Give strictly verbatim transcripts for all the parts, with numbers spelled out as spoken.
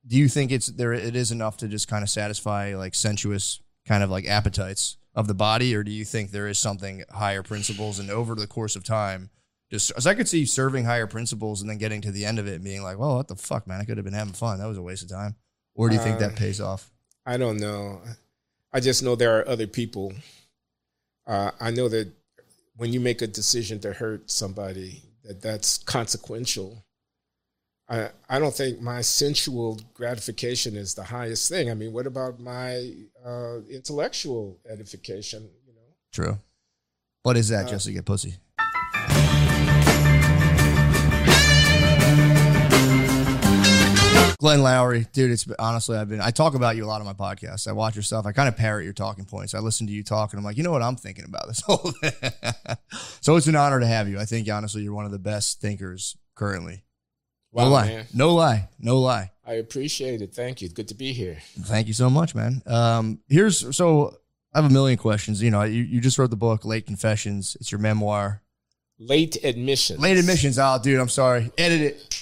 do you think it's there? It is enough to just kind of satisfy like sensuous kind of like appetites of the body, or do you think there is something higher principles and over the course of time? Just as I could see serving higher principles and then getting to the end of it and being like, well, what the fuck, man? I could have been having fun. That was a waste of time. Or do you think uh, that pays off? I don't know. I just know there are other people. Uh, I know that when you make a decision to hurt somebody, that that's consequential. I I don't think my sensual gratification is the highest thing. I mean, what about my uh, intellectual edification? You know. True. What is that? Uh, just to get pussy. Glenn Loury, dude, it's honestly, I've been, I talk about you a lot on my podcast. I watch your stuff. I kind of parrot your talking points. I listen to you talk and I'm like, you know what I'm thinking about this whole thing. So it's an honor to have you. I think, honestly, you're one of the best thinkers currently. Wow, no lie. Man. No lie. No lie. I appreciate it. Thank you. Good to be here. Thank you so much, man. Um, here's, so I have a million questions. You know, you, you just wrote the book, Late Confessions. It's your memoir. Late Admissions. Late Admissions. Oh, dude, I'm sorry. Edit it.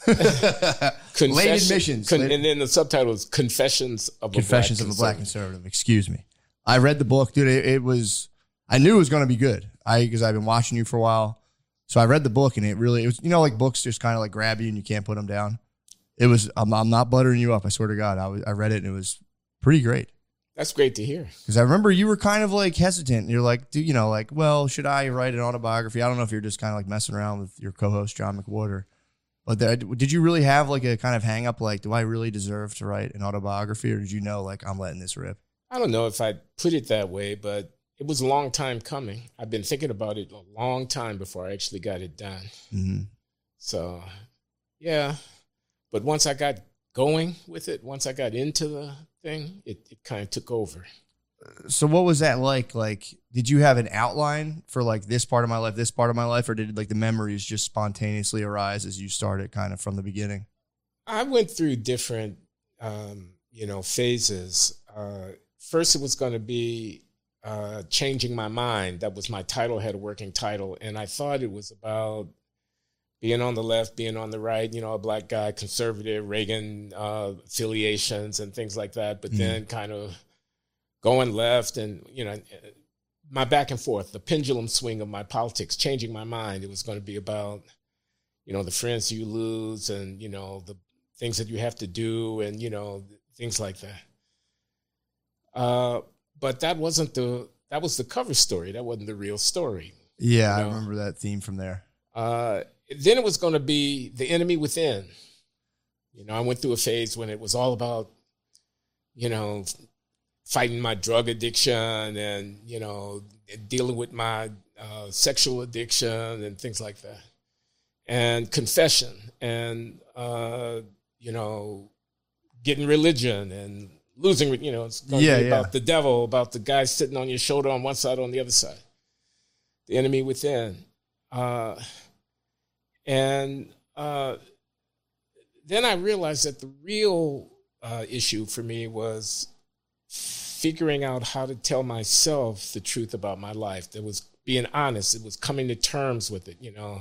Late Admissions. Con- and then the subtitle is Confessions of a Confessions Black of a Black Conservative. Excuse me. I read the book, dude. It, it was, I knew it was going to be good. I, because I've been watching you for a while. So I read the book and it really, it was, you know, like books just kind of like grab you and you can't put them down. It was, I'm, I'm not buttering you up. I swear to God. I was, I read it and it was pretty great. That's great to hear. Because I remember you were kind of like hesitant. You're like, do you know, like, well, should I write an autobiography? I don't know if you're just kind of like messing around with your co-host, John McWhorter. or But there, did you really have like a kind of hang up? Like, do I really deserve to write an autobiography? Or did you know, like, I'm letting this rip? I don't know if I'd put it that way, but it was a long time coming. I've been thinking about it a long time before I actually got it done. Mm-hmm. So, yeah. But once I got going with it, once I got into the thing, it, it kind of took over. So what was that like? Like, did you have an outline for like this part of my life, this part of my life, or did like the memories just spontaneously arise as you started kind of from the beginning? I went through different, um, you know, phases. Uh, first, it was going to be uh, Changing My Mind. That was my title, had a working title. And I thought it was about being on the left, being on the right, you know, a black guy, conservative, Reagan uh, affiliations and things like that. But mm. then kind of going left and, you know, my back and forth, the pendulum swing of my politics, changing my mind. It was going to be about, you know, the friends you lose and, you know, the things that you have to do and, you know, things like that. Uh, but that wasn't the, that was the cover story. That wasn't the real story. Yeah, you know? I remember that theme from there. Uh, then it was going to be the enemy within. You know, I went through a phase when it was all about, you know, fighting my drug addiction and, you know, dealing with my uh, sexual addiction and things like that. And confession and, uh, you know, getting religion and losing, you know, it's going to yeah, be yeah. about the devil, about the guy sitting on your shoulder on one side, on the other side. The enemy within. Uh, and uh, then I realized that the real uh, issue for me was figuring out how to tell myself the truth about my life. That was being honest. It was coming to terms with it, you know.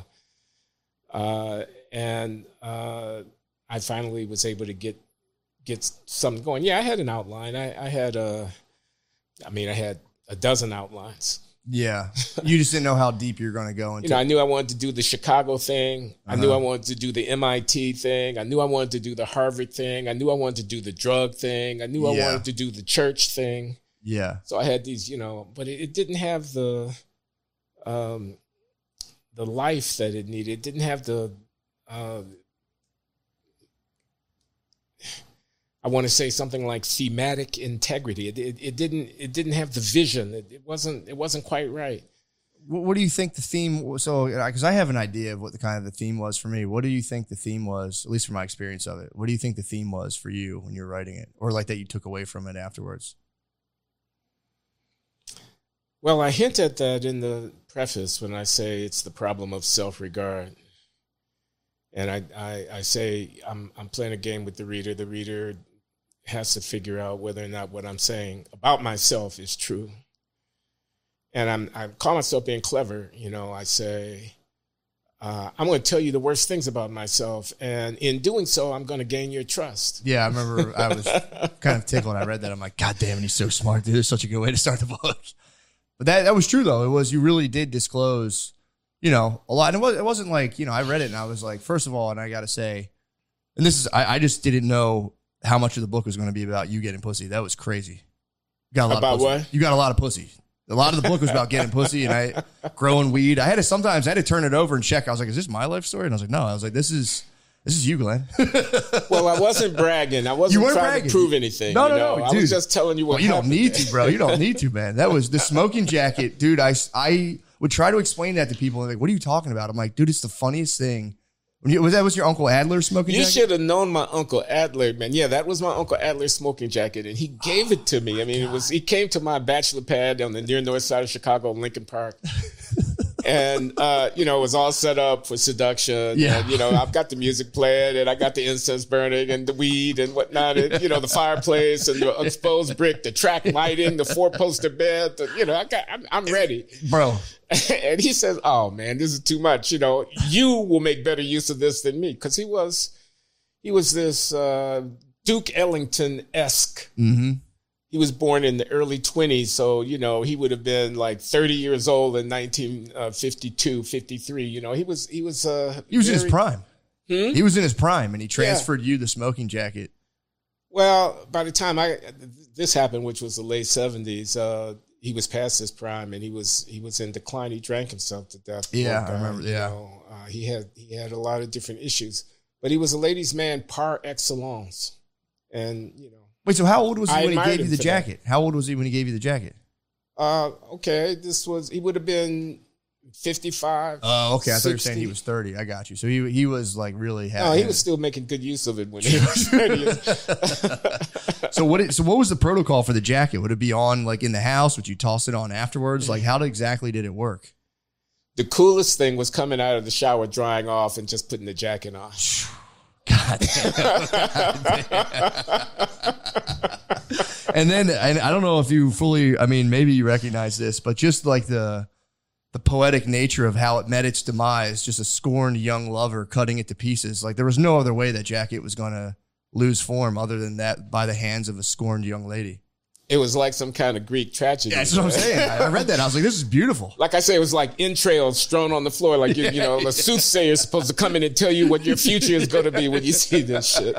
Uh, and uh, I finally was able to get get something going. Yeah, I had an outline. I, I had a, I mean, I had a dozen outlines. Yeah, you just didn't know how deep you're going to go into. You know, I knew I wanted to do the Chicago thing. I uh-huh. knew I wanted to do the M I T thing. I knew I wanted to do the Harvard thing. I knew I wanted to do the drug thing. I knew I yeah. wanted to do the church thing. Yeah. So I had these, you know, but it, it didn't have the, um, the life that it needed. It didn't have the, uh, I want to say something like thematic integrity. It, it, it didn't. It didn't have the vision. It, it wasn't. It wasn't quite right. What, what do you think the theme was? So, because I have an idea of what the kind of the theme was for me. What do you think the theme was? At least from my experience of it. What do you think the theme was for you when you were writing it, or like that you took away from it afterwards? Well, I hint at that in the preface when I say it's the problem of self-regard. And I, I, I say I'm, I'm playing a game with the reader. The reader has to figure out whether or not what I'm saying about myself is true. And I'm, I call myself being clever. You know, I say, uh, I'm going to tell you the worst things about myself. And in doing so, I'm going to gain your trust. Yeah, I remember I was kind of tickled when I read that. I'm like, God damn it, he's so smart, dude. It's such a good way to start the book. But that, that was true, though. It was, you really did disclose, you know, a lot. And it, was, it wasn't like, you know, I read it and I was like, first of all, and I got to say, and this is, I, I just didn't know how much of the book was going to be about you getting pussy. That was crazy. You got a lot about of pussy. what? You got a lot of pussy. A lot of the book was about getting pussy and I growing weed. I had to sometimes I had to turn it over and check. I was like, is this my life story? And I was like, no. I was like, this is this is you, Glenn. Well, I wasn't bragging. I wasn't You weren't trying bragging. to prove anything. No, you no, know? no, I dude. was just telling you what Well, you don't happened. need to, bro. You don't need to, man. That was the smoking jacket, dude. I, I would try to explain that to people. And like, what are you talking about? I'm like, dude, it's the funniest thing. When you, was that was your Uncle Adler smoking You jacket? should have known my Uncle Adler, man. Yeah, that was my Uncle Adler's smoking jacket, and he gave it to me. I mean, it was he came to my bachelor pad on the near north side of Chicago, Lincoln Park. And, uh, you know, it was all set up for seduction. Yeah. And, you know, I've got the music playing and I got the incense burning and the weed and whatnot. And, you know, the fireplace and the exposed brick, the track lighting, the four poster bed. The, you know, I got, I'm, I'm ready. Bro. And he says, oh, man, this is too much. You know, you will make better use of this than me. Because he was, he was this uh, Duke Ellington-esque. Mm-hmm. He was born in the early twenties, so, you know, he would have been like thirty years old in nineteen fifty-two, fifty-three. You know, he was, he was, uh, He was very, in his prime. Hmm? He was in his prime, and he transferred you the smoking jacket. Well, by the time I, this happened, which was the late seventies, uh, he was past his prime and he was, he was in decline. He drank himself to death. Yeah, Poor I guy, remember, you yeah. know. uh, he had, he had a lot of different issues, but he was a ladies' man par excellence. And, you know, Wait, so how old was he I when he admired gave you him the for jacket? How old was he when he gave you the jacket? uh, okay, this was, he would have been fifty-five. Oh, okay. I thought you were saying he sixty. was thirty. I got you. So he he was like really happy. No, he was still making good use of it when he was ready. So what? It, so what was the protocol for the jacket? Would it be on like in the house? Would you toss it on afterwards? Like how exactly did it work? The coolest thing was coming out of the shower, drying off, and just putting the jacket on. God damn. God damn. And then and I don't know if you fully, I mean, maybe you recognize this, but just like the the poetic nature of how it met its demise, just a scorned young lover cutting it to pieces. Like there was no other way that jacket was going to lose form other than that by the hands of a scorned young lady. It was like some kind of Greek tragedy. Yeah, that's what I'm saying. I read that. I was like, this is beautiful. Like I say, it was like entrails strewn on the floor. Like, you, you know, the soothsayer is supposed to come in and tell you what your future is going to be when you see this shit.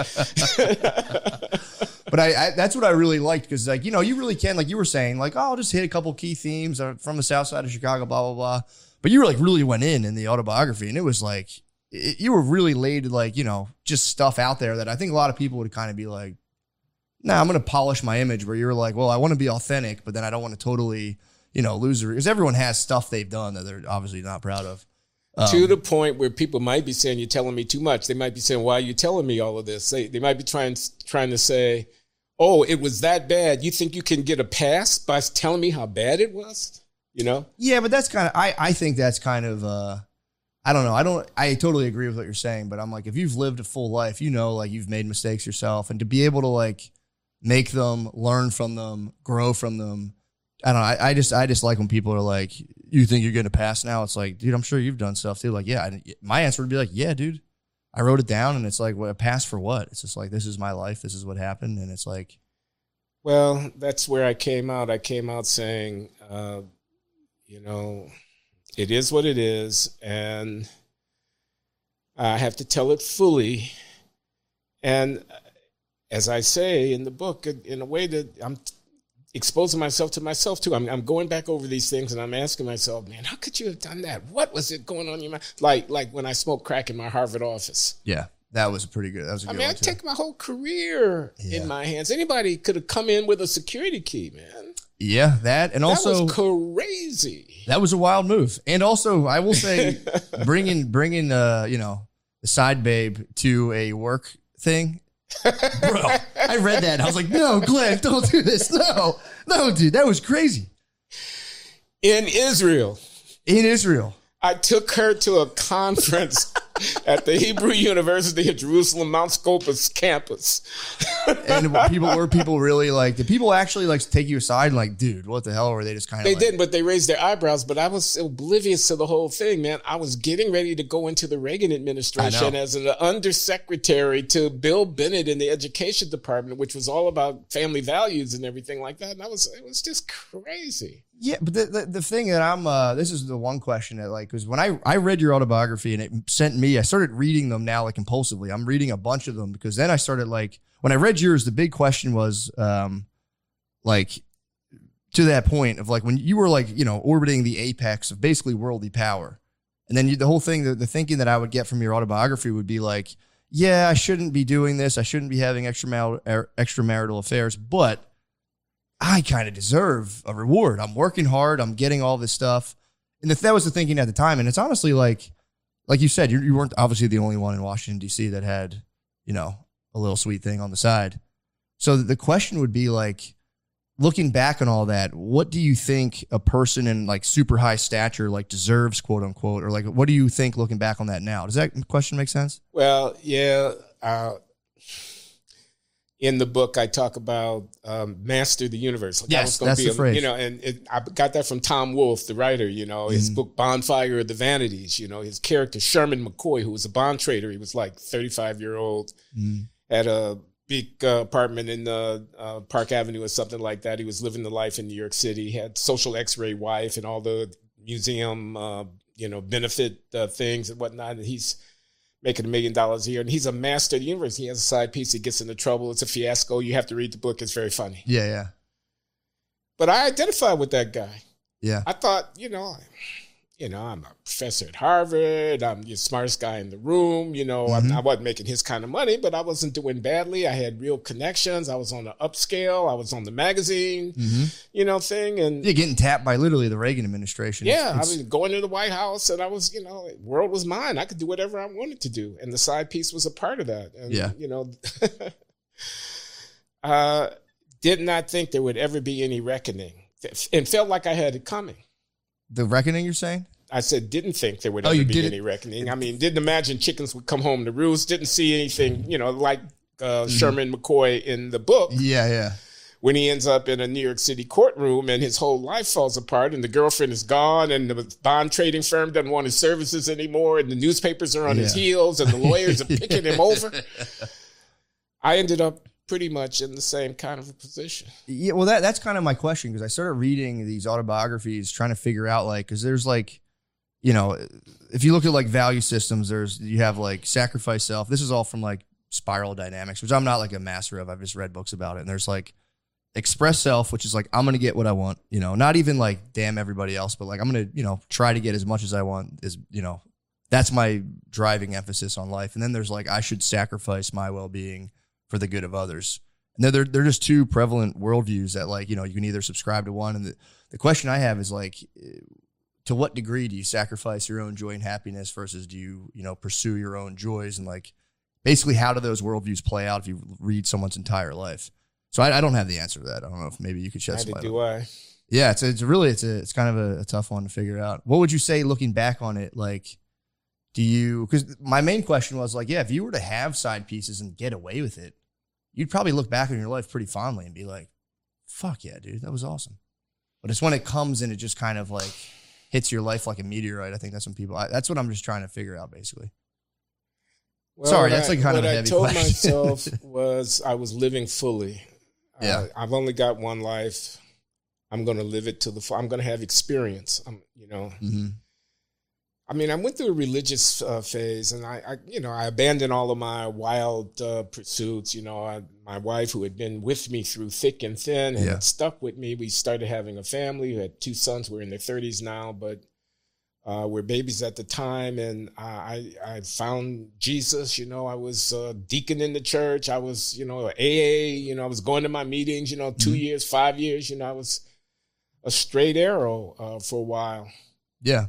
But I, I that's what I really liked because, like, you know, you really can, like you were saying, like, oh, I'll just hit a couple key themes from the south side of Chicago, blah, blah, blah. But you were like really went in in the autobiography, and it was like, it, you were really laid, like, you know, just stuff out there that I think a lot of people would kind of be like, nah, I'm going to polish my image, where you're like, well, I want to be authentic, but then I don't want to totally, you know, lose the, because everyone has stuff they've done that they're obviously not proud of. Um, to the point where people might be saying, you're telling me too much. They might be saying, why are you telling me all of this? They, they might be trying, trying to say, oh, it was that bad. You think you can get a pass by telling me how bad it was? You know? Yeah, but that's kind of, I, I think that's kind of, uh, I don't know. I don't, I totally agree with what you're saying, but I'm like, if you've lived a full life, you know, like you've made mistakes yourself, and to be able to like make them, learn from them, grow from them. I don't know. I, I just, I just like when people are like, you think you're going to pass now? It's like, dude, I'm sure you've done stuff too. Like, yeah, I, my answer would be like, yeah, dude, I wrote it down, and it's like, well, a pass for what? It's just like, this is my life. This is what happened. And it's like, well, that's where I came out. I came out saying, uh, you know, it is what it is, and I have to tell it fully. And as I say in the book, in a way that I'm exposing myself to myself too. I'm, I'm going back over these things, and I'm asking myself, man, how could you have done that? What was it going on in your mind? Like, like when I smoked crack in my Harvard office. yeah, that was a pretty good. That was a I good mean, I one too. take my whole career Yeah. in my hands. Anybody could have come in with a security key, man. Yeah, that and also that was crazy. that was a wild move. And also, I will say, bringing bringing uh you know the side babe to a work thing. Bro, I read that and I was like, no, Glenn, don't do this. No, no, dude, that was crazy. In Israel, In Israel. I took her to a conference at the Hebrew University of Jerusalem, Mount Scopus campus. And people were people really like, did people actually like take you aside and like, dude, what the hell? Or were they just kind of They like, didn't, but they raised their eyebrows. But I was oblivious to the whole thing, man. I was getting ready to go into the Reagan administration as an undersecretary to Bill Bennett in the education department, which was all about family values and everything like that. And I was, it was just crazy. Yeah, but the, the, the thing that I'm, uh, this is the one question that like, because when I, I read your autobiography and it sent me, I started reading them now like impulsively. I'm reading a bunch of them because then I started like, when I read yours, the big question was um, like to that point of like when you were like, you know, orbiting the apex of basically worldly power. And then you, the whole thing, the, the thinking that I would get from your autobiography would be like, yeah, I shouldn't be doing this. I shouldn't be having extramarital, extramarital affairs, but I kind of deserve a reward. I'm working hard. I'm getting all this stuff. And if that was the thinking at the time, and it's honestly like, like you said, you, you weren't obviously the only one in Washington, D C that had, you know, a little sweet thing on the side. So the question would be like, looking back on all that, what do you think a person in like super high stature like deserves, quote unquote, or like, what do you think looking back on that now? Does that question make sense? Well, yeah. Uh, in the book, I talk about um, master the universe. Like yes, that was that's be the a, phrase. You know, and it, I got that from Tom Wolfe, the writer. You know, his Mm. book Bonfire of the Vanities. You know, his character Sherman McCoy, who was a bond trader. He was like thirty-five year old, Mm. had a big uh, apartment in uh, uh, Park Avenue or something like that. He was living the life in New York City. He had social X-ray wife and all the museum, uh, you know, benefit uh, things and whatnot. And he's making a million dollars a year, and he's a master of the universe. He has a side piece. He gets into trouble. It's a fiasco. You have to read the book. It's very funny. Yeah, yeah. But I identified with that guy. Yeah. I thought, you know, you know, I'm a professor at Harvard. I'm the smartest guy in the room. You know, Mm-hmm. I, I wasn't making his kind of money, but I wasn't doing badly. I had real connections. I was on the upscale. I was on the magazine, Mm-hmm. you know, thing. And You're getting tapped by literally the Reagan administration. yeah, It's- I was going to the White House, and I was, you know, the world was mine. I could do whatever I wanted to do, and the side piece was a part of that. And, Yeah. you know, uh, did not think there would ever be any reckoning, and felt like I had it coming. the reckoning, you're saying? I said, didn't think there would Oh, ever you be didn't- any reckoning. I mean, didn't imagine chickens would come home to roost. Didn't see anything, you know, like uh, Sherman McCoy in the book. Yeah, yeah. When he ends up in a New York City courtroom and his whole life falls apart and the girlfriend is gone and the bond trading firm doesn't want his services anymore and the newspapers are on his Yeah. heels and the lawyers are picking him over. I ended up pretty much in the same kind of a position. Yeah, well, that that's kind of my question because I started reading these autobiographies, trying to figure out like, because there's like, you know, if you look at like value systems, there's you have like sacrifice self. This is all from like Spiral Dynamics, which I'm not like a master of. I've just read books about it, and there's like express self, which is like I'm gonna get what I want. You know, not even like damn everybody else, but like I'm gonna you know try to get as much as I want. Is you know that's my driving emphasis on life. And then there's like I should sacrifice my well being for the good of others. And they're, they're just two prevalent worldviews that like, you know, you can either subscribe to one. And the, the question I have is like, to what degree do you sacrifice your own joy and happiness versus do you, you know, pursue your own joys? And like, basically how do those worldviews play out if you read someone's entire life? So I, I don't have the answer to that. I don't know if maybe you could shed some Neither light do on it. I. Yeah, it's, it's really, it's a, it's kind of a, a tough one to figure out. What would you say looking back on it? Like, do you, because my main question was like, yeah, if you were to have side pieces and get away with it, you'd probably look back on your life pretty fondly and be like, fuck yeah, dude, that was awesome. But it's when it comes and it just kind of like hits your life like a meteorite. I think that's when people, I, that's what I'm just trying to figure out basically. Well, Sorry, what that's I- like kind of what a I heavy told question. myself was I was living fully. Yeah. Uh, I've only got one life. I'm going to live it to the full. I'm going to have experience. I'm, you know, Mm-hmm. I mean, I went through a religious uh, phase, and I, I, you know, I abandoned all of my wild uh, pursuits. You know, I, my wife, who had been with me through thick and thin, and Yeah. had stuck with me. We started having a family. We had two sons. We're in their thirties now, but uh, we're babies at the time. And I, I found Jesus. You know, I was a deacon in the church. I was, you know, A A. You know, I was going to my meetings. You know, two Mhm. years, five years. You know, I was a straight arrow uh, for a while. Yeah.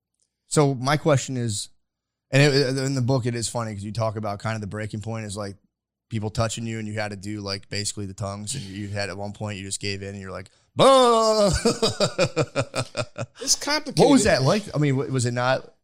So my question is, and it, in the book, it is funny because you talk about kind of the breaking point is like people touching you and you had to do like basically the tongues and you had at one point you just gave in and you're like, bah! It's complicated. What was that like? I mean, was it not?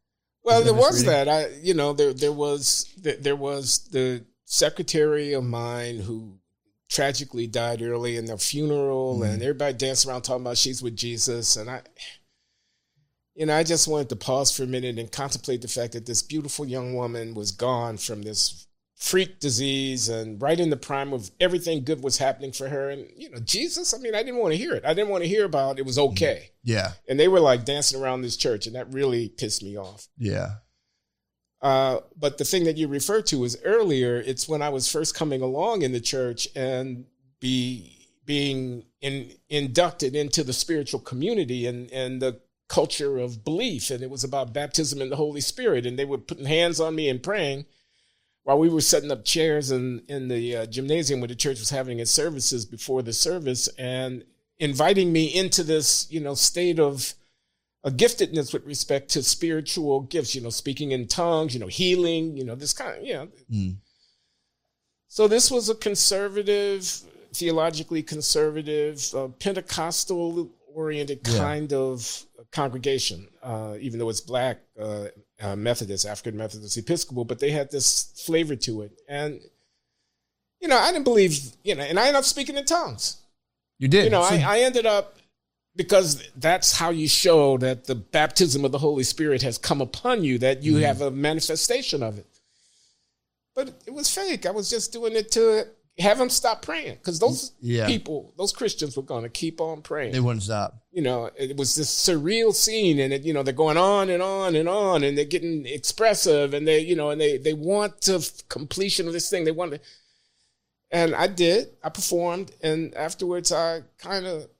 Well, there was that. I, you know, there there was there was the secretary of mine who tragically died early in the funeral, mm-hmm. and everybody danced around talking about she's with Jesus, and I, you know, I just wanted to pause for a minute and contemplate the fact that this beautiful young woman was gone from this freak disease and right in the prime of everything good was happening for her. And, you know, Jesus, I mean, I didn't want to hear it. I didn't want to hear about it was okay. Yeah. And they were like dancing around this church, and that really pissed me off. Yeah. Uh, but the thing that you referred to is earlier, it's when I was first coming along in the church and be being in, inducted into the spiritual community and, and the culture of belief. And it was about baptism in the Holy Spirit. And they were putting hands on me and praying while we were setting up chairs in, in the uh, gymnasium where the church was having its services before the service, and inviting me into this, you know, state of a giftedness with respect to spiritual gifts, you know, speaking in tongues, you know, healing, you know, this kind of, you know. Mm. So this was a conservative, theologically conservative, uh, Pentecostal-oriented yeah. kind of congregation, uh, even though it's black, uh, uh, Methodist, African Methodist, Episcopal, but they had this flavor to it. And, you know, I didn't believe, you know, and I ended up speaking in tongues. You did. You know, so- I, I ended up, because that's how you show that the baptism of the Holy Spirit has come upon you, that you mm. have a manifestation of it. But it was fake. I was just doing it to have them stop praying, because those yeah. people, those Christians were going to keep on praying. They wouldn't stop. You know, it was this surreal scene, and it, you know, they're going on and on and on, and they're getting expressive, and they, you know, and they, they want to completion of this thing. They want to, and I did, I performed, and afterwards I kind of,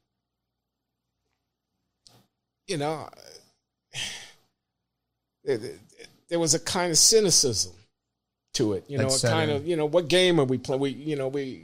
you know, there was a kind of cynicism to it, you know, a kind of, you know, what game are we playing? We, you know, we,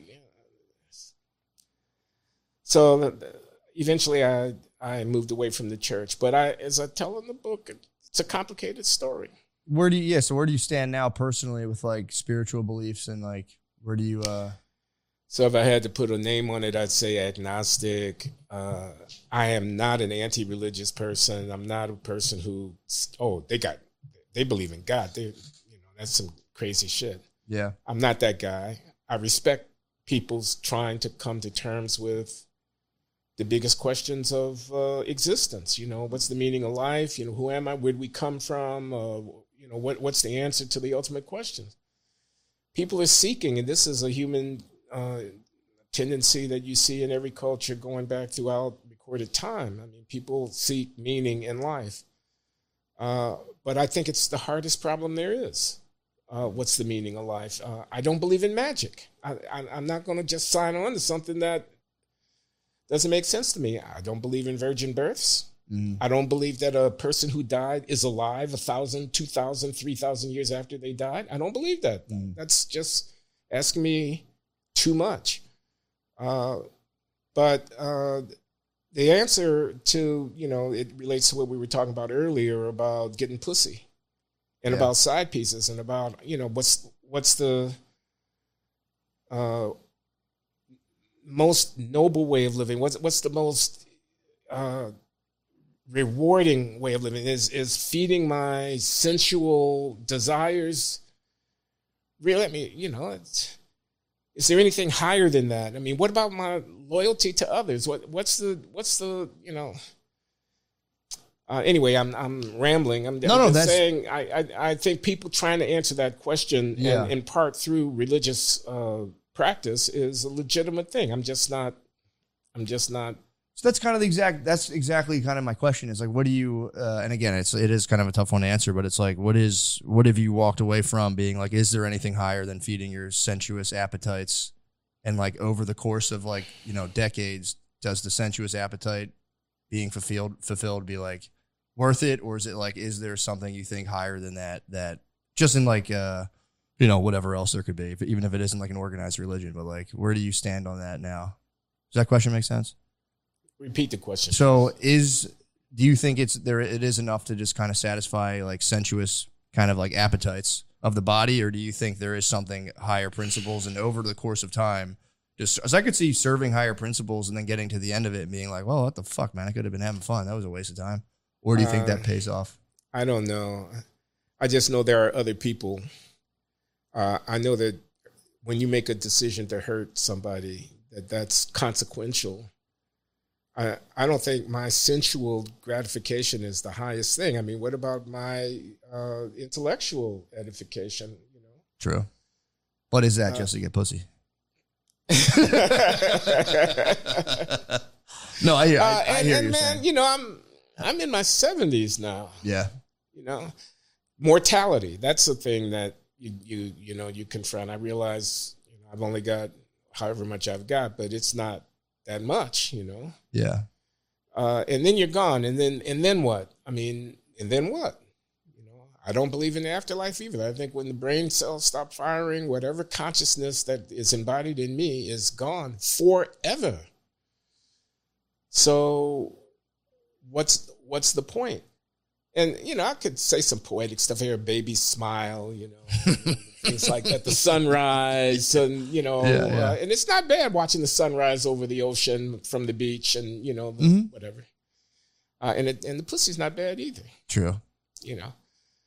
so eventually I, I moved away from the church, but I, as I tell in the book, it's a complicated story. Where do you, yeah. So where do you stand now personally with like spiritual beliefs, and like, where do you, uh, So if I had to put a name on it, I'd say agnostic. Uh, I am not an anti-religious person. I'm not a person who, oh, they got, they believe in God. They, you know, that's some crazy shit. Yeah. I'm not that guy. I respect people's trying to come to terms with the biggest questions of uh, existence. You know, what's the meaning of life? You know, who am I? Where do we come from? Uh, you know, what what's the answer to the ultimate questions? People are seeking, and this is a human Uh, tendency that you see in every culture going back throughout recorded time. I mean, people seek meaning in life. Uh, but I think it's the hardest problem there is. Uh, what's the meaning of life? Uh, I don't believe in magic. I, I, I'm not going to just sign on to something that doesn't make sense to me. I don't believe in virgin births. Mm. I don't believe that a person who died is alive a thousand, two thousand, three thousand years after they died. I don't believe that. Mm. That's just asking me too much. Uh, but uh, the answer to, you know, it relates to what we were talking about earlier about getting pussy and yeah. about side pieces and about, you know, what's what's the uh, most noble way of living? What's what's the most uh, rewarding way of living? Is is feeding my sensual desires? Really, I mean, you know, it's, is there anything higher than that? I mean, what about my loyalty to others? What what's the what's the you know? Uh, anyway, I'm I'm rambling. I'm, no, I'm no, just that's... saying. I, I I think people trying to answer that question yeah. and in part through religious uh, practice is a legitimate thing. I'm just not. I'm just not. So that's kind of the exact. That's exactly kind of my question. Is like, what do you? Uh, and again, it's it is kind of a tough one to answer, but it's like, what is what have you walked away from being like? Is there anything higher than feeding your sensuous appetites? And like over the course of like you know decades, does the sensuous appetite being fulfilled fulfilled be like worth it, or is it like is there something you think higher than that? That just in like uh you know whatever else there could be, even if it isn't like an organized religion, but like where do you stand on that now? Does that question make sense? Repeat the question. So is, do you think it's there, it is enough to just kind of satisfy like sensuous kind of like appetites of the body? Or do you think there is something higher principles and over the course of time, just as I could see serving higher principles and then getting to the end of it and being like, well, what the fuck, man, I could have been having fun. That was a waste of time. Or do you think uh, that pays off? I don't know. I just know there are other people. Uh, I know that when you make a decision to hurt somebody, that that's consequential. I I don't think my sensual gratification is the highest thing. I mean, what about my uh, intellectual edification? You know, true. What is that? Uh, just to get pussy? No, I hear. I, uh, I and, hear and you man, saying. you know, I'm I'm in my seventies now. Yeah. You know, mortality. That's the thing that you you you know you confront. I realize you know, I've only got however much I've got, but it's not that much. You know. Yeah. Uh, and then you're gone, and then and then what? I mean, and then what? You know, I don't believe in the afterlife either. I think when the brain cells stop firing, whatever consciousness that is embodied in me is gone forever. So, what's what's the point? And you know, I could say some poetic stuff here. Baby smile, you know, things like that. The sunrise, and you know, yeah, yeah. Uh, and it's not bad watching the sunrise over the ocean from the beach, and you know, the, mm-hmm. whatever. Uh, and it, and the pussy's not bad either. True. You know,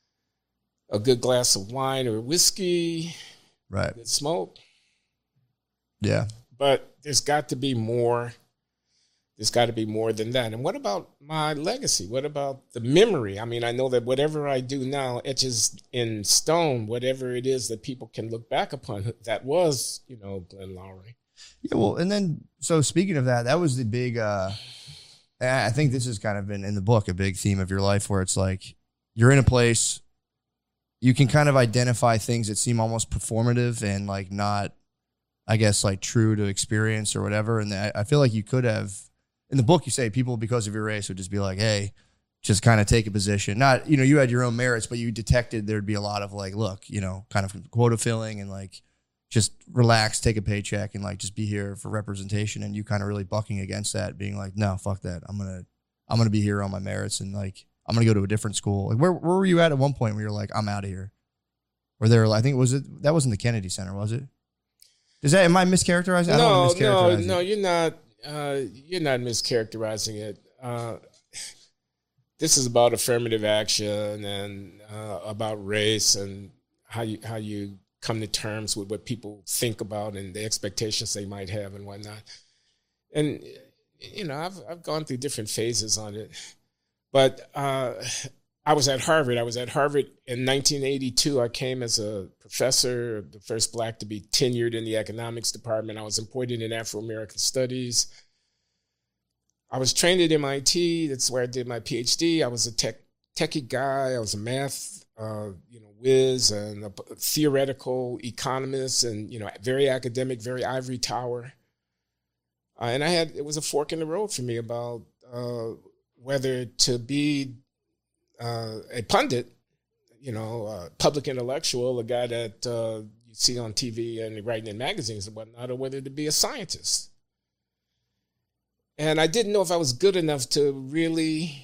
a good glass of wine or whiskey, right? Good smoke. Yeah, but there's got to be more. There's got to be more than that. And what about my legacy? What about the memory? I mean, I know that whatever I do now etches in stone, whatever it is that people can look back upon. That was, you know, Glenn Loury. Yeah, well, and then, so speaking of that, that was the big, uh, I think this has kind of been in the book, a big theme of your life where it's like, you're in a place, you can kind of identify things that seem almost performative and like not, I guess, like true to experience or whatever. And I, I feel like you could have, in the book, you say people because of your race would just be like, hey, just kind of take a position. Not, you know, you had your own merits, but you detected there'd be a lot of like, look, you know, kind of quota filling and like just relax, take a paycheck and like just be here for representation. And you kind of really bucking against that, being like, no, fuck that. I'm going to, I'm going to be here on my merits and like, I'm going to go to a different school. Like where, where were you at at one point where you're like, I'm out of here? Were there, I think, was it, that wasn't the Kennedy Center, was it? Is that, am I mischaracterizing? I don't No, want to mischaracterize no, no, it. you're not. Uh, you're not mischaracterizing it. Uh, this is about affirmative action and uh, about race and how you how you come to terms with what people think about and the expectations they might have and whatnot. And you know, I've I've gone through different phases on it, but uh, I was at Harvard. I was at Harvard in nineteen eighty-two. I came as a professor, the first black to be tenured in the economics department. I was appointed in Afro-American studies. I was trained at M I T. That's where I did my PhD. I was a tech techie guy. I was a math, uh, you know, whiz and a theoretical economist, and you know, very academic, very ivory tower. Uh, and I had it was a fork in the road for me about uh, whether to be uh, a pundit, you know, a public intellectual, a guy that uh, you see on T V and writing in magazines and whatnot, or whether to be a scientist. And I didn't know if I was good enough to really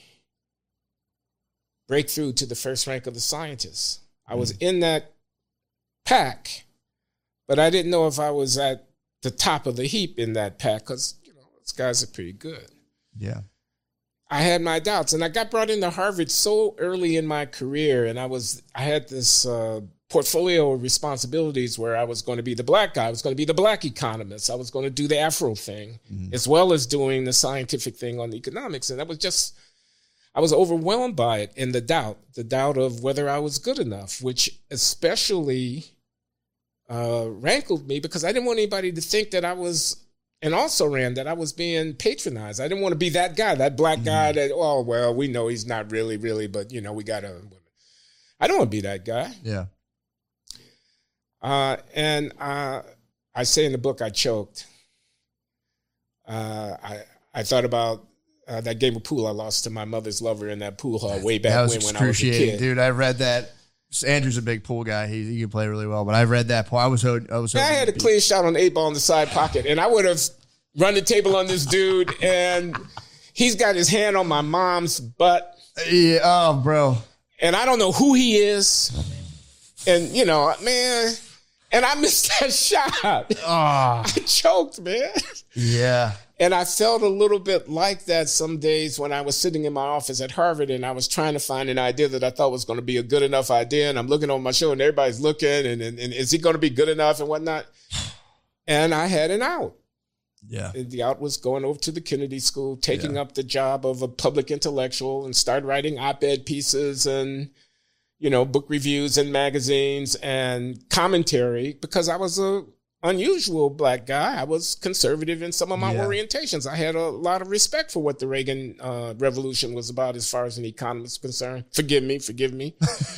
break through to the first rank of the scientists. I was in that pack, but I didn't know if I was at the top of the heap in that pack because, you know, those guys are pretty good. Yeah. I had my doubts, and I got brought into Harvard so early in my career, and I was I had this uh, portfolio of responsibilities where I was going to be the black guy, I was going to be the black economist, I was going to do the Afro thing, mm-hmm. as well as doing the scientific thing on the economics, and that was just, I was overwhelmed by it, and the doubt, the doubt of whether I was good enough, which especially uh, rankled me because I didn't want anybody to think that I was. And also ran that I was being patronized. I didn't want to be that guy, that black mm-hmm. guy that, oh, well, we know he's not really, really, but, you know, we got other women. I don't want to be that guy. Yeah. Uh, and uh, I say in the book, I choked. Uh, I I thought about uh, that game of pool I lost to my mother's lover in that pool hall way back that was when, when I was a kid. Dude, I read that. Andrew's a big pool guy. He, he can play really well, but I read that. I was I was. Yeah, I had a clean shot on the eight ball in the side pocket, and I would have run the table on this dude, and he's got his hand on my mom's butt. Yeah, oh, bro. And I don't know who he is, and you know, man. And I missed that shot. Oh. I choked, man. Yeah. And I felt a little bit like that some days when I was sitting in my office at Harvard and I was trying to find an idea that I thought was going to be a good enough idea. And I'm looking over my shoulder and everybody's looking and, and, and is it going to be good enough and whatnot? And I had an out. Yeah. And the out was going over to the Kennedy School, taking Yeah. up the job of a public intellectual and start writing op-ed pieces and, you know, book reviews and magazines and commentary because I was a unusual black guy. I was conservative in some of my Yeah. orientations. I had a lot of respect for what the Reagan uh, Revolution was about as far as an economist is concerned. Forgive me, forgive me.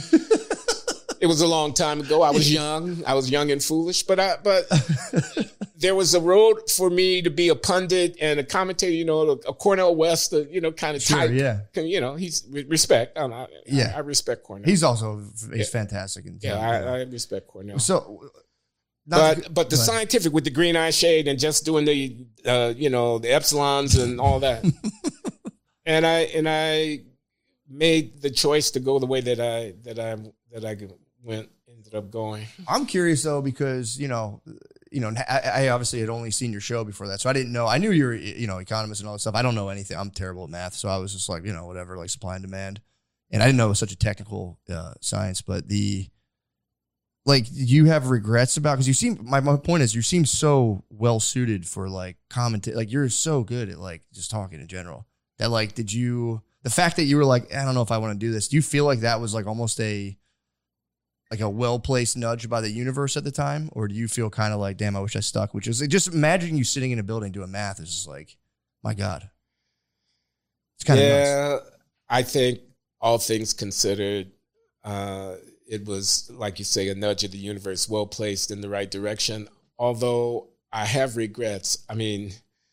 It was a long time ago. I was young. I was young and foolish, but I, but there was a road for me to be a pundit and a commentator, you know, a Cornel West, a, you know, kind of Sure, type. yeah. You know, he's respect. I, I, Yeah. I, I respect Cornel. He's also he's Yeah. fantastic. In yeah, I, I respect Cornel. So, not But to- but the go ahead. scientific with the green eye shade and just doing the uh, you know the epsilons and all that, and I and I made the choice to go the way that I that I that I went ended up going. I'm curious though because you know, you know, I, I obviously had only seen your show before that, so I didn't know. I knew you were, you know, economist and all that stuff. I don't know anything. I'm terrible at math, so I was just like, you know, whatever, like supply and demand, and I didn't know it was such a technical uh, science. But the like, do you have regrets about because you seem. My, my point is, you seem so well suited for like commentate. Like you're so good at like just talking in general. That like, did you the fact that you were like, I don't know if I want to do this. Do you feel like that was like almost a like a well-placed nudge by the universe at the time? Or do you feel kind of like, damn, I wish I stuck, which is just imagining you sitting in a building doing math is just like, my God. It's kind of yeah, nuts. I think all things considered, uh, it was, like you say, a nudge of the universe, well placed in the right direction. Although I have regrets. I mean,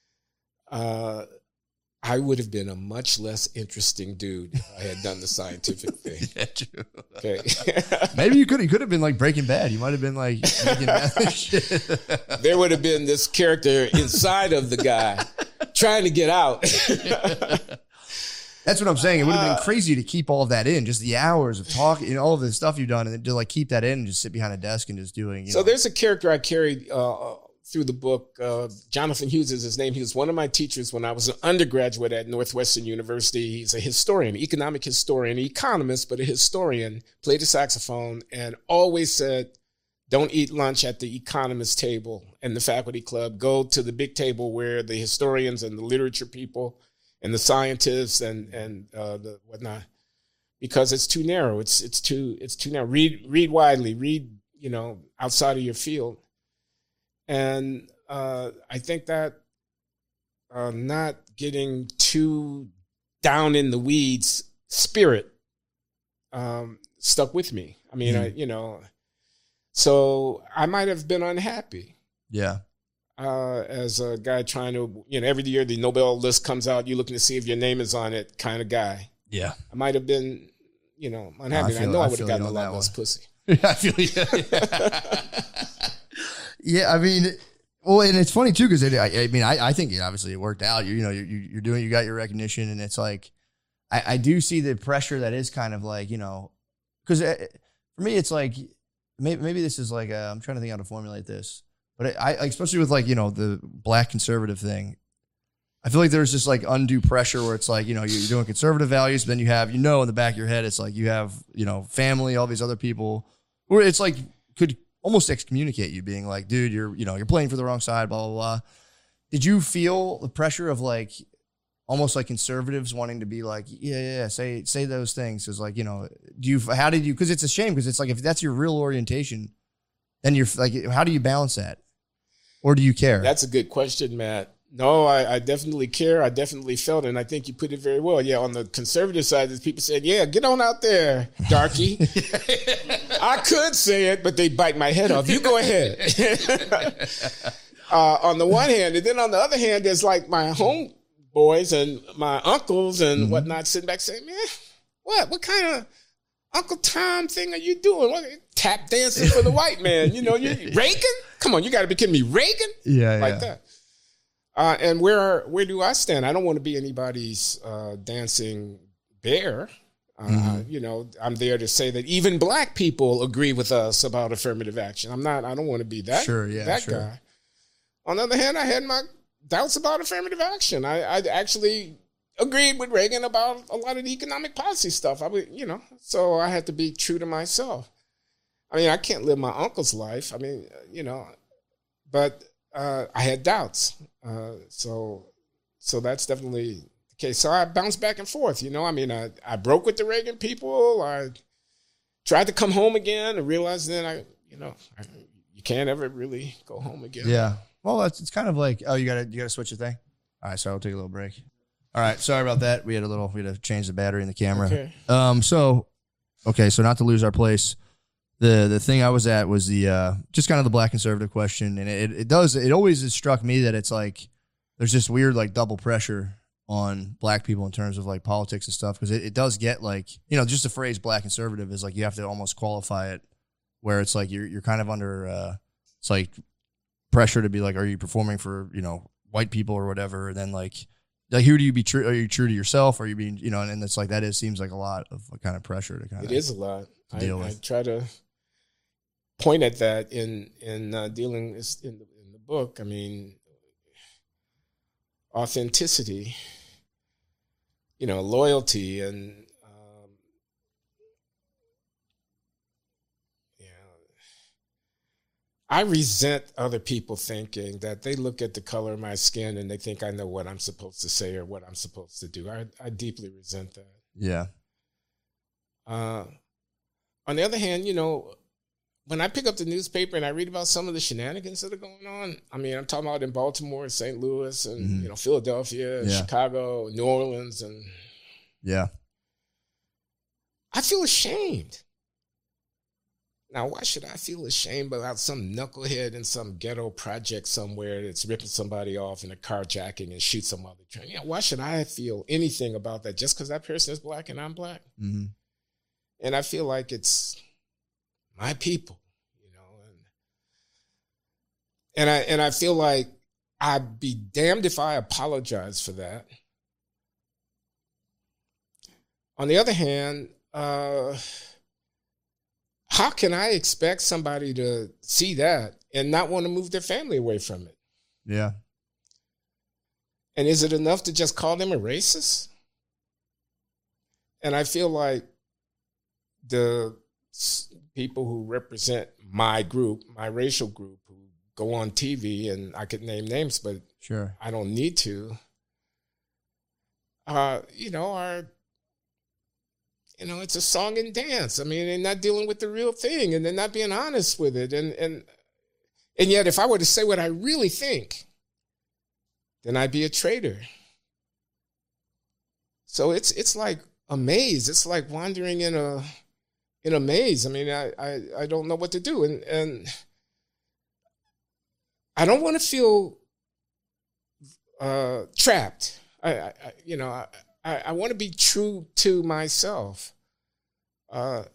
uh, I would have been a much less interesting dude if I had done the scientific thing. Yeah, true. Okay. Maybe you could you could have been like Breaking Bad. You might have been like making math and shit. There would have been this character inside of the guy trying to get out. That's what I'm saying. It would have been Uh, crazy to keep all of that in, just the hours of talking, you know, all of the stuff you've done, and then to like keep that in and just sit behind a desk and just doing. You So know. there's a character I carried uh, through the book. Uh, Jonathan Hughes is his name. He was one of my teachers when I was an undergraduate at Northwestern University. He's a historian, economic historian, economist, but a historian, played the saxophone, and always said, don't eat lunch at the economist table and the faculty club. Go to the big table where the historians and the literature people and the scientists and and uh, the whatnot, because it's too narrow. It's it's too it's too narrow. Read read widely. Read you know outside of your field. And uh, I think that uh, not getting too down in the weeds spirit um, stuck with me. I mean, Mm-hmm. I, you know, so I might have been unhappy. Yeah. Uh, as a guy trying to, you know, every year the Nobel list comes out, you're looking to see if your name is on it kind of guy. Yeah. I might have been, you know, unhappy. I I, feel- know I I would feel have you gotten a on lot that less one. pussy. I feel yeah. Yeah, I mean, well, and it's funny too because I, I mean, I, I think it obviously it worked out. You, you know, you, you're doing, you got your recognition, and it's like, I, I do see the pressure that is kind of like, you know, because for me, it's like maybe maybe this is like i I'm trying to think how to formulate this, but I, I especially with like you know the black conservative thing. I feel like there's just like undue pressure where it's like, you know, you're doing conservative values, but then you have, you know, in the back of your head, it's like you have, you know, family, all these other people where it's like could almost excommunicate you being like, dude, you're, you know, you're playing for the wrong side, blah, blah, blah. Did you feel the pressure of like almost like conservatives wanting to be like, yeah, yeah, yeah say, say those things? Cause like, you know, do you, how did you, cause it's a shame. Cause it's like, if that's your real orientation, then you're like, how do you balance that? Or do you care? That's a good question, Matt. No, I, I definitely care. I definitely felt it, and I think you put it very well. Yeah, on the conservative side, there's people said, yeah, get on out there, darky. I could say it, but they bite my head off. You go ahead. uh, on the one hand, and then on the other hand, there's like my homeboys and my uncles and mm-hmm. whatnot sitting back saying, man, what? What kind of Uncle Tom thing are you doing? What, tap dancing for the white man? You know, you Reagan? Come on, you got to be kidding me. Reagan? Yeah, like yeah. that. Uh, and where where do I stand? I don't want to be anybody's uh, dancing bear. Uh, Mm-hmm. You know, I'm there to say that even black people agree with us about affirmative action. I'm not, I don't want to be that, Sure, yeah, that sure. guy. On the other hand, I had my doubts about affirmative action. I, I actually agreed with Reagan about a lot of the economic policy stuff. I would, you know, so I had to be true to myself. I mean, I can't live my uncle's life. I mean, you know, but uh, I had doubts. Uh, so, so that's definitely the case. So I bounced back and forth. You know, I mean, I, I broke with the Reagan people. I tried to come home again and realized then I, you know, I, you can't ever really go home again. Yeah. Well, it's it's kind of like, oh, you gotta you gotta switch the thing. All right, so I'll take a little break. All right, sorry about that. We had a little we had to change the battery in the camera. Okay. Um. So, okay. So not to lose our place, the the thing I was at was the uh just kind of the black conservative question, and it it does it always has struck me that it's like there's this weird like double pressure on black people in terms of like politics and stuff, because it, it does get like, you know, just the phrase black conservative is like you have to almost qualify it, where it's like you're you're kind of under uh it's like pressure to be like, are you performing for, you know, white people or whatever? And then like, like who do you be true? Are you true to yourself? Are you being, you know, and, and it's like, that is, seems like a lot of a kind of pressure to kind It of. It is a lot. I, deal I with. try to point at that in, in uh, dealing in the, in the book. I mean, authenticity, you know, loyalty, and I resent other people thinking that they look at the color of my skin and they think I know what I'm supposed to say or what I'm supposed to do. I, I deeply resent that. Yeah. Uh, on the other hand, you know, when I pick up the newspaper and I read about some of the shenanigans that are going on, I mean, I'm talking about in Baltimore, Saint Louis, and, mm-hmm. you know, Philadelphia, yeah. Chicago, New Orleans, and yeah, I feel ashamed. Now, why should I feel ashamed about some knucklehead in some ghetto project somewhere that's ripping somebody off in a carjacking and shoot some other train? You know, why should I feel anything about that just because that person is black and I'm black? Mm-hmm. And I feel like it's my people, you know, and and I and I feel like I'd be damned if I apologize for that. On the other hand, uh, how can I expect somebody to see that and not want to move their family away from it? Yeah. And is it enough to just call them a racist? And I feel like the people who represent my group, my racial group, who go on T V, and I could name names, but sure, I don't need to, uh, you know, are, you know, it's a song and dance. I mean, they're not dealing with the real thing, and they're not being honest with it. And and and yet, if I were to say what I really think, then I'd be a traitor. So it's it's like a maze. It's like wandering in a in a maze. I mean, I I, I don't know what to do, and and I don't want to feel uh, trapped. I, I you know I. I, I want to be true to myself. Uh,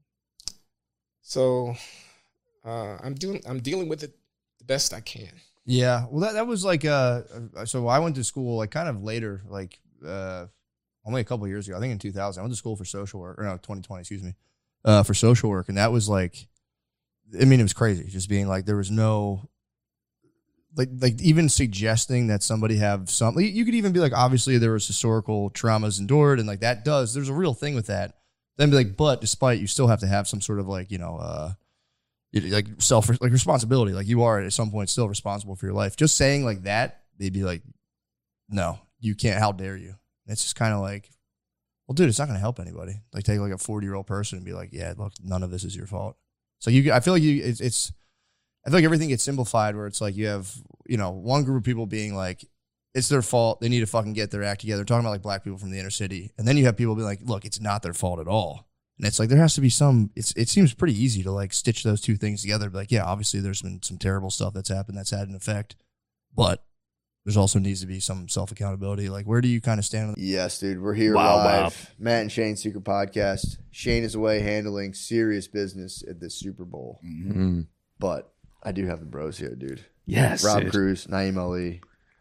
so uh, I'm doing. I'm dealing with it the best I can. Yeah. Well, that, that was like, uh, so I went to school like kind of later, like uh, only a couple of years ago, I think in two thousand, I went to school for social work, or no, twenty twenty, excuse me, uh, for social work. And that was like, I mean, it was crazy just being like, there was no, Like, like even suggesting that somebody have something, you could even be like, obviously there was historical traumas endured, and like that does, there's a real thing with that. Then be like, but despite, you still have to have some sort of like, you know, uh, like self, like responsibility. Like you are at some point still responsible for your life. Just saying like that, they'd be like, no, you can't. How dare you? And it's just kind of like, well, dude, it's not going to help anybody. Like take like a forty year old person and be like, yeah, look, none of this is your fault. So you, I feel like you, it's, it's I feel like everything gets simplified where it's like you have, you know, one group of people being like, it's their fault. They need to fucking get their act together. Talking about like black people from the inner city. And then you have people being like, look, it's not their fault at all. And it's like, there has to be some, it's, it seems pretty easy to like stitch those two things together. But like, yeah, obviously there's been some terrible stuff that's happened that's had an effect, but there's also needs to be some self-accountability. Like, where do you kind of stand on that? Yes, dude. We're here Wow, live. wow. Matt and Shane Secret Podcast. Shane is away handling serious business at the Super Bowl. Mm-hmm. But I do have the bros here, dude. Yes, Rob dude. Cruz, Naeem Ali,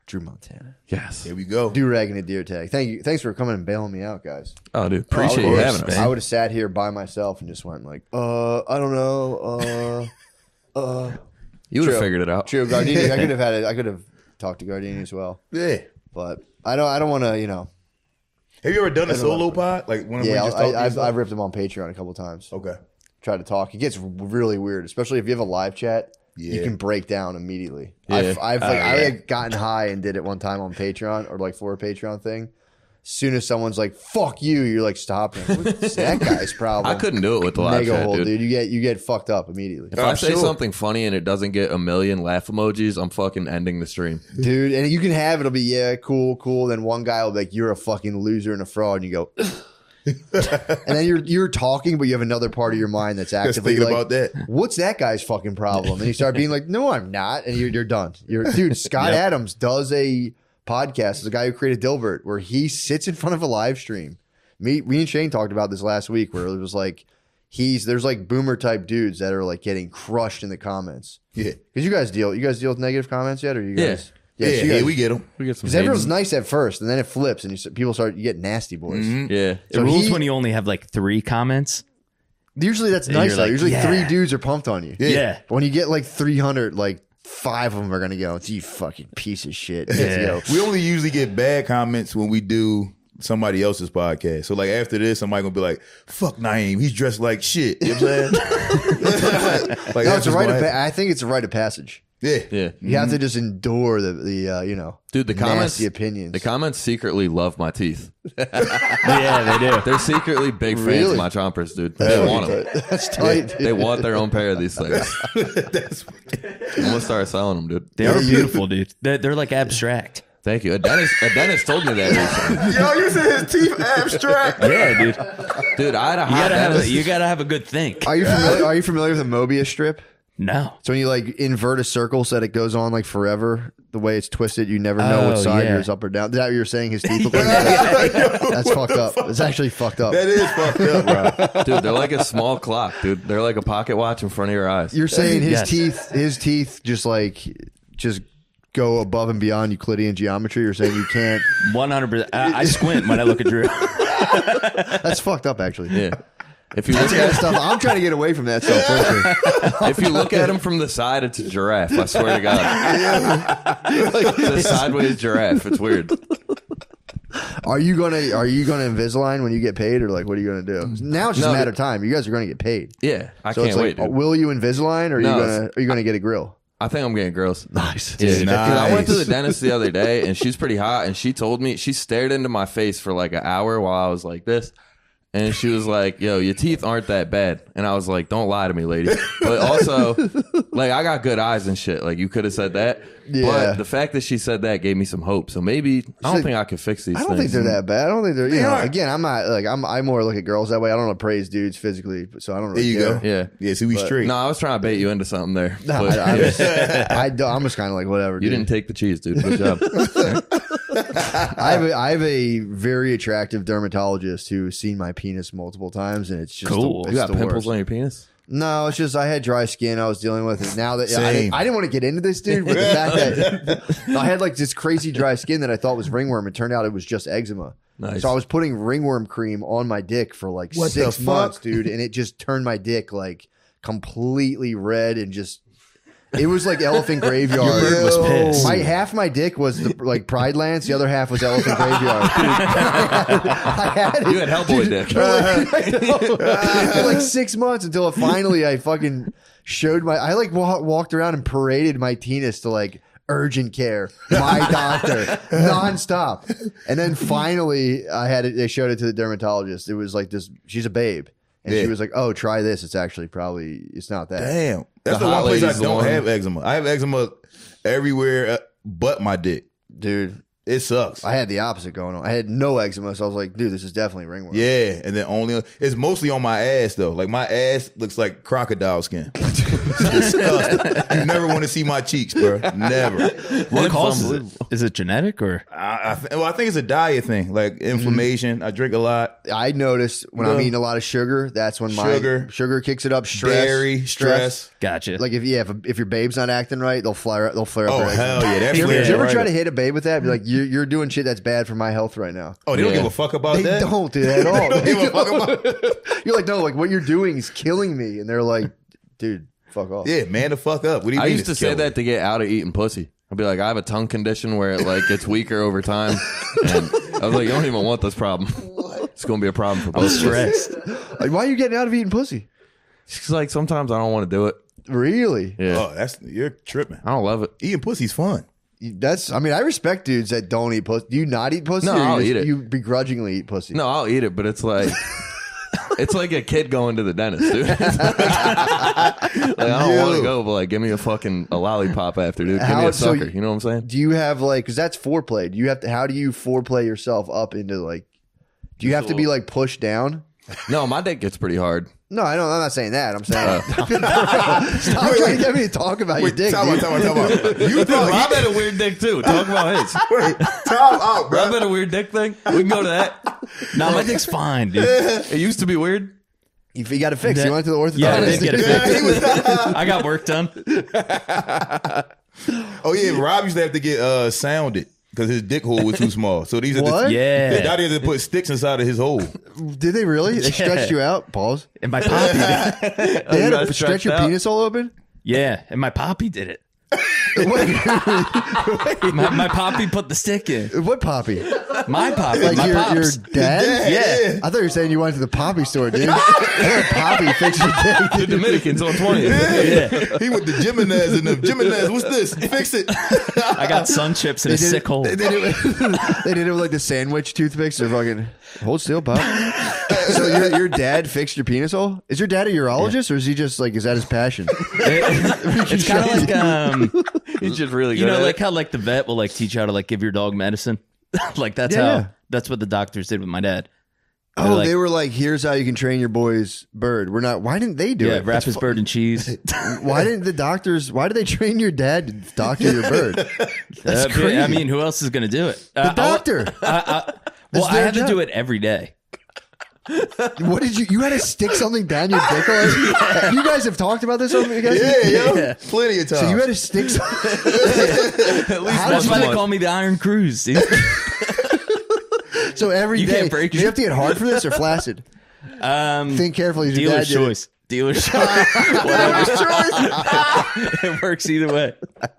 Drew Montana. Yes. Here we go. Do-rag and a deer tag. Thank you. Thanks for coming and bailing me out, guys. Oh, dude. Appreciate I you would've- having us. I would have sat here by myself and just went like, uh, I don't know, uh, uh. You would have True. figured it out. True, Gardini. I could have had it. I could have talked to Gardini as well, Yeah. but I don't. I don't want to. You know. Have you ever done a That's a lot solo of pod? Like when Yeah, we just talk to I, I've, yourself? I've ripped him on Patreon a couple times. Okay. Try to talk. It gets really weird, especially if you have a live chat. You Yeah. can break down immediately. Yeah. I've, I've like, Oh, I yeah. had gotten high and did it one time on Patreon or like for a Patreon thing. As soon as someone's like "fuck you," you're like, "Stop it." What's that guy's problem? I couldn't do it with the live Mega chat, hole, dude. dude. You get you get fucked up immediately, If I'm I say sure. something funny and it doesn't get a million laugh emojis, I'm fucking ending the stream. dude. And you can have it'll be yeah, cool, cool. Then one guy will be like, "You're a fucking loser and a fraud," and you go. And then you're you're talking, but you have another part of your mind that's Just actively thinking like, about that. what's that guy's fucking problem? And you start being like, no, I'm not. And you're, you're done. You're, dude, Scott Yep. Adams does a podcast. The guy who created Dilbert, where he sits in front of a live stream. Me, me and Shane talked about this last week, where it was like, he's there's like boomer type dudes that are like getting crushed in the comments. Yeah. Because you guys deal, you guys deal with negative comments yet, or you Yeah. guys? Yeah, so you yeah, guys- we get them. We get some Because everyone's hating. nice at first, and then it flips, and you, s- people start you get nasty boys. Mm-hmm. Yeah. It So rules he- when you only have like three comments. Usually that's And nice. you're Though. like, Usually yeah. three dudes are pumped on you. Yeah. Yeah. But when you get like three hundred, like five of them are gonna go, "You fucking piece of shit." Let's Yeah. go. We only usually get bad comments when we do somebody else's podcast. So like after this, somebody gonna be like, "Fuck Naeem, he's dressed like shit." You know what I'm saying? like No, that's it's a what's rite gonna of. Pa- happen. I think it's a rite of passage. Yeah. Yeah. You have to just endure the the uh, you know, Dude, the comments, nasty opinions. the comments secretly love my teeth. Yeah, they do. They're secretly big fans Really? of my chompers, dude. They want them. That's tight. dude. They want their own pair of these things. That's I'm gonna start selling them, dude. They are beautiful, dude. They're, they're like abstract. Thank you. A dentist, a dentist told me that recently. Yo, you said his teeth abstract. Yeah, dude. Dude, I had a You hot gotta have a, dentist. you gotta have a good think. Are you familiar? Are you familiar with the Mobius strip? No. So when you like invert a circle so that it goes on like forever, the way it's twisted, you never know what Oh, side yeah. yours up or down. Is that what you're saying? His teeth look like that? That's fucked up. It's actually fucked up. That is fucked up, bro. Dude, they're like a small clock, dude. They're like a pocket watch in front of your eyes. You're saying his Yes. teeth, his teeth, just like just go above and beyond Euclidean geometry. You're saying you can't. one hundred percent. I, I squint when I look at Drew. That's fucked up, actually. Yeah. If you That's look the kind of at stuff. I'm trying to get away from that stuff. personally. if you look at him from the side, it's a giraffe. I swear to God. It's a sideways giraffe. It's weird. Are you gonna Are you gonna Invisalign when you get paid, or like what are you gonna do? Now it's just No, a matter of time. You guys are gonna get paid. Yeah, I So can't it's like, wait, dude. will you Invisalign, or are No, you it's- gonna Are you gonna get a grill? I think I'm getting gross. Nice. Yeah, dude. 'Cause I went to the Nice. dentist the other day, and she's pretty hot, and she told me she stared into my face for like an hour while I was like this, and she was like, "Yo, your teeth aren't that bad," and I was like, "Don't lie to me, lady." But also, like, I got good eyes and shit. Like, you could have said that, Yeah. but the fact that she said that gave me some hope. So maybe I don't like- think I could fix these I don't things. think they're that bad. I don't think they're. You They know, are. again, I'm not like I'm. I more look at girls that way. I don't appraise dudes physically, so I don't. There Really you care. go. Yeah. Yeah, see, we straight. No, I was trying to bait you into something there. No, but, I, I, yeah. just, I don't- I'm just kind of like whatever. You dude. didn't take the cheese, dude. Good job. I have a, I have a very attractive dermatologist who's seen my penis multiple times, and it's just Cool. The, You it's got the pimples worst. on your penis? No, it's just I had dry skin. I was dealing with it. Now that I Same. didn't, I didn't want to get into this, dude. But the fact that I had like this crazy dry skin that I thought was ringworm, it turned out it was just eczema. Nice. So I was putting ringworm cream on my dick for like What six the months, fuck? dude, and it just turned my dick like completely red and just. It was like Elephant Graveyard. Your bird was pissed. My half my dick was the, like Pride Lands, the other half was Elephant Graveyard. I had it. You had Hellboy dick. For like six months until finally I fucking showed my. I like wa- walked around and paraded my penis to like urgent care, my doctor, nonstop, and then finally I had it. They showed it to the dermatologist. It was like this. She's a babe, and Yeah. she was like, "Oh, try this. It's actually probably it's not that." Damn. That's The the, hot one place I lady's the don't one. have eczema. I have eczema everywhere uh, but my dick. Dude. It sucks. I had the opposite going on. I had no eczema, so I was like, dude, this is definitely ringworm. Yeah, and then only it's mostly on my ass though. Like my ass looks like crocodile skin. It's disgusting. You never want to see my cheeks, bro. Never. What causes it? Is it genetic or? I, I, th- well, I think it's a diet thing, like inflammation. I drink a lot. I noticed when I'm Yeah. eating a lot of sugar, that's when my Sugar. sugar kicks it up. Stress, Dairy, stress. Gotcha. Like if yeah, if, if your babe's not acting right, they'll flare they'll flare up. Oh their eczema. hell yeah, that's Do you ever, weird. do you ever Right. try to hit a babe with that? Be like, you're, you're doing shit that's bad for my health right now. Oh, they don't Yeah. give a fuck about They that. don't do that at all. They don't give a fuck about. You're like, no, like what you're doing is killing me, and they're like, dude, fuck off. Yeah, man, the fuck up. What do you I mean used to it's say killing? that to get out of eating pussy. I'd be like, I have a tongue condition where it like gets weaker over time. And I was like, you don't even want this problem. It's going to be a problem for both of us. stressed. Like, why are you getting out of eating pussy? It's like sometimes I don't want to do it. Really? Yeah. Oh, that's you're tripping. I don't love it. Eating pussy's fun. That's. I mean, I respect dudes that don't eat pussy. Do you not eat pussy? No, or you I'll just- eat it. You begrudgingly eat pussy. No, I'll eat it, but it's like it's like a kid going to the dentist, dude. Like, I don't want to go, but like, give me a fucking a lollipop after, dude. Give How- me a so sucker. you- you know what I'm saying? Do you have like? Because that's foreplay. Do you have to? How do you foreplay yourself up into like? Do you have to be like pushed down? No, my dick gets pretty hard. No, I don't. I'm not saying that. I'm saying stop trying to get me to talk about your Wait, dick. time out, dude. time out, time out. You Rob thought had a weird dick too. Talk about his. wait, time out, bro. Rob had a weird dick thing. We can go to that. No, my dick's fine, dude. It used to be weird. You, you got to fix. it. That- You went to the orthodontist. Yeah, I did get it Yeah, fixed. he was. I got work done. Oh yeah, Rob used to have to get uh sounded because his dick hole was too small. So these are What? the Yeah. Now they had to put sticks inside of his hole. Did they really? They stretched you out. Pause. And my poppy did. They had got to stretch stretched your out. penis all open. Yeah, and my poppy did it. Wait, My, my poppy put the stick in. what poppy? My poppy. Like my your, pops. your dad? Yeah. I thought you were saying you went to the poppy store, dude. I thought Poppy fixed your dick. The Dominicans on twentieth. Yeah. He went to Jimenez and the Jimenez. What's this? Fix it. I got sun chips in a did sick it, hole. They did, it, they did it with like the sandwich toothpicks. They're fucking hold still, pop. So your your dad fixed your penis hole? Is your dad a urologist or is he just like is that his passion? It's kind of like um, He's just really good. you know, at like it. how like the vet will like teach you how to like give your dog medicine. Like that's Yeah, how yeah. that's what the doctors did with my dad. They're Oh, like, they were like, here's how you can train your boy's bird. We're not. Why didn't they do yeah, it? wrap That's his fu- bird in cheese. Why didn't the doctors? Why did they train your dad to doctor your bird? That's Uh, crazy. I mean, who else is going to do it? The Uh, I- doctor. I, I, well, I their had to job. do it every day. What did you? You had to stick something down your dick already? You guys have talked about this on you guys. Yeah, yo, Yeah. plenty of times. So you had to stick. Some, At least How once That's a why they month. call me the Iron Cruise. Dude. so every You day, can't break do you it. have to get hard for this or flaccid? Um, Think carefully. As your dealer's dad did it. choice. Dealer's choice. Whatever. It works either way.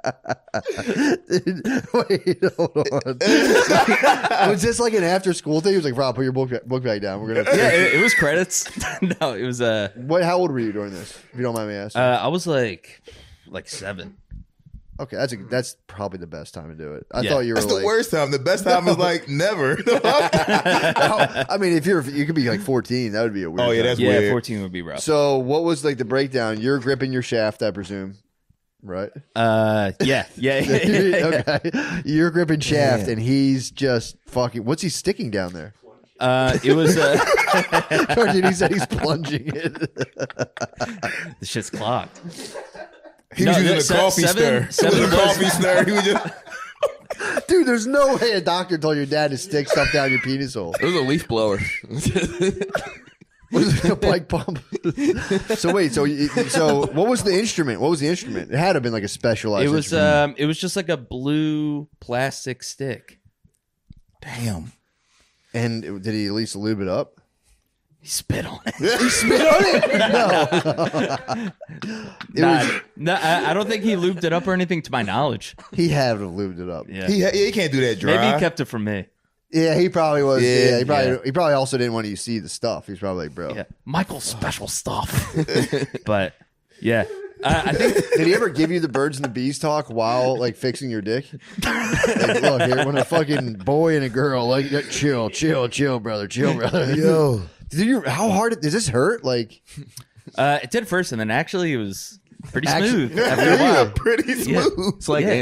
Wait, hold on. Was this like an after school thing? He was like, Rob, put your book, book bag down. We're gonna. Yeah, it, it was credits. No, it was. Uh, What? How old were you during this? If you don't mind me asking. uh, I was like, like seven. okay, that's a, that's probably the best time to do it. I Yeah. thought you were That's the like. worst time. The best time is like never. I mean, if you're you could be like fourteen, that would be a weird. Oh, yeah, time. that's Yeah, weird. fourteen would be rough. So, what was like the breakdown? You're gripping your shaft, I presume, right? Uh, yeah, yeah, yeah, yeah. Okay, you're gripping shaft, and he's just fucking. What's he sticking down there? Uh, it was uh, Cartoon, he said he's plunging it. the shit's clogged. He No, was using no, a se- coffee seven- stir. seven it was a was- coffee stir. He was just. Dude, there's no way a doctor told your dad to stick stuff down your penis hole. It was a leaf blower. Was it a bike pump? So wait, so you- so what was the instrument? What was the instrument? It had to have been like a specialized. It was instrument. um, it was just like a blue plastic stick. Damn. and it- did he at least lube it up? He spit on it. He spit on it. No, it Nah, was, no, I, I don't think he lubed it up or anything, to my knowledge. he had to have lubed it up. Yeah, He, ha- he can't do that dry. maybe he kept it from me. Yeah, he probably was. Yeah, Yeah, he probably yeah. he probably also didn't want you to see the stuff. He's probably like, bro. Yeah, Michael's special stuff. But yeah, I, I think Did he ever give you the birds and the bees talk while like fixing your dick? Like, look here, when a fucking boy and a girl like chill, chill, chill, brother, chill, brother. Yo. Did you? How hard does this hurt? Like, uh, it did first, and then actually it was pretty Actually- smooth after a Yeah, while. pretty Yeah. smooth. It's like Yeah. anal.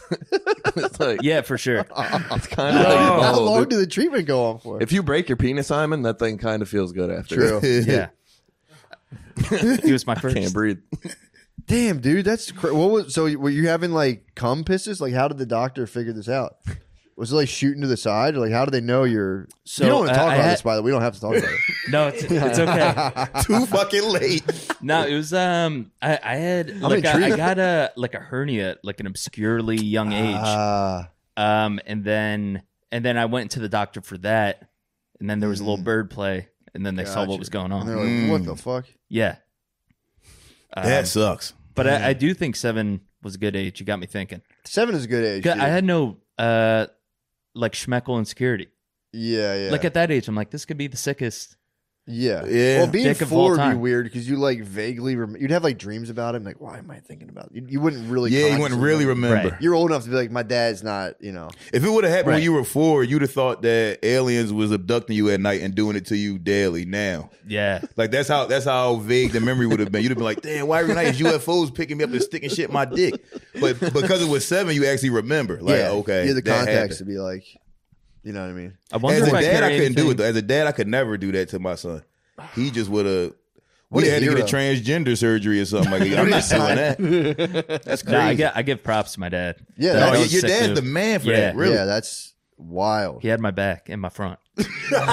It's like, Yeah, for sure. it's kind of like, How oh, long dude. did the treatment go on for? If you break your penis, Simon, that thing kind of feels good after. True. Yeah. He was my first. Can't breathe. Damn, dude, that's cra- what was so? Were you having like cum pisses? Like, how did the doctor figure this out? Was it like shooting to the side, or like how do they know you're? So, you don't want to uh, talk I about had- this, by the way. We don't have to talk about it. No, it's, it's okay. Too fucking late. No, it was um I, I had like a, I intrigued. got a like a hernia like an obscurely young age. Ah, Um and then and then I went to the doctor for that, and then there was a little bird play, and then they saw Gotcha. what was going and they're on. like, "What the fuck?" Yeah. Um, That sucks. but I, I do think seven was a good age. You got me thinking. Seven is a good age. 'Cause Dude. I had no uh like schmeckle insecurity. yeah, yeah, Like at that age, I'm like, this could be the sickest. yeah, Yeah. Well, being Dick of four all would be time. weird because you like vaguely rem- you'd have like dreams about him. Like, why am I thinking about it? You, you wouldn't really. Yeah, you wouldn't consciously really remember. remember. Right. You're old enough to be like, my dad's not. You know. If it would have happened when Right. you were four, you'd have thought that aliens was abducting you at night and doing it to you daily. Now, Yeah. like that's how that's how vague the memory would have been. You'd have been like, "Damn, why every night is U F Os picking me up and sticking shit in my dick?" But because it was seven, you actually remember. Like, yeah. okay, You have the that context to happened. be like, you know what I mean? I wonder As if a I dad, I carry couldn't do it. anything- Though. As a dad, I could never do that to my son. He just would have. What We a had to get a hero. transgender surgery or something like that. I'm not doing that. That's crazy. Nah, I get I give props to my dad. Yeah, That No, that's- was your sick dad's move. the man for Yeah. that. Really? Yeah, that's wild. He had my back and my front. Yeah.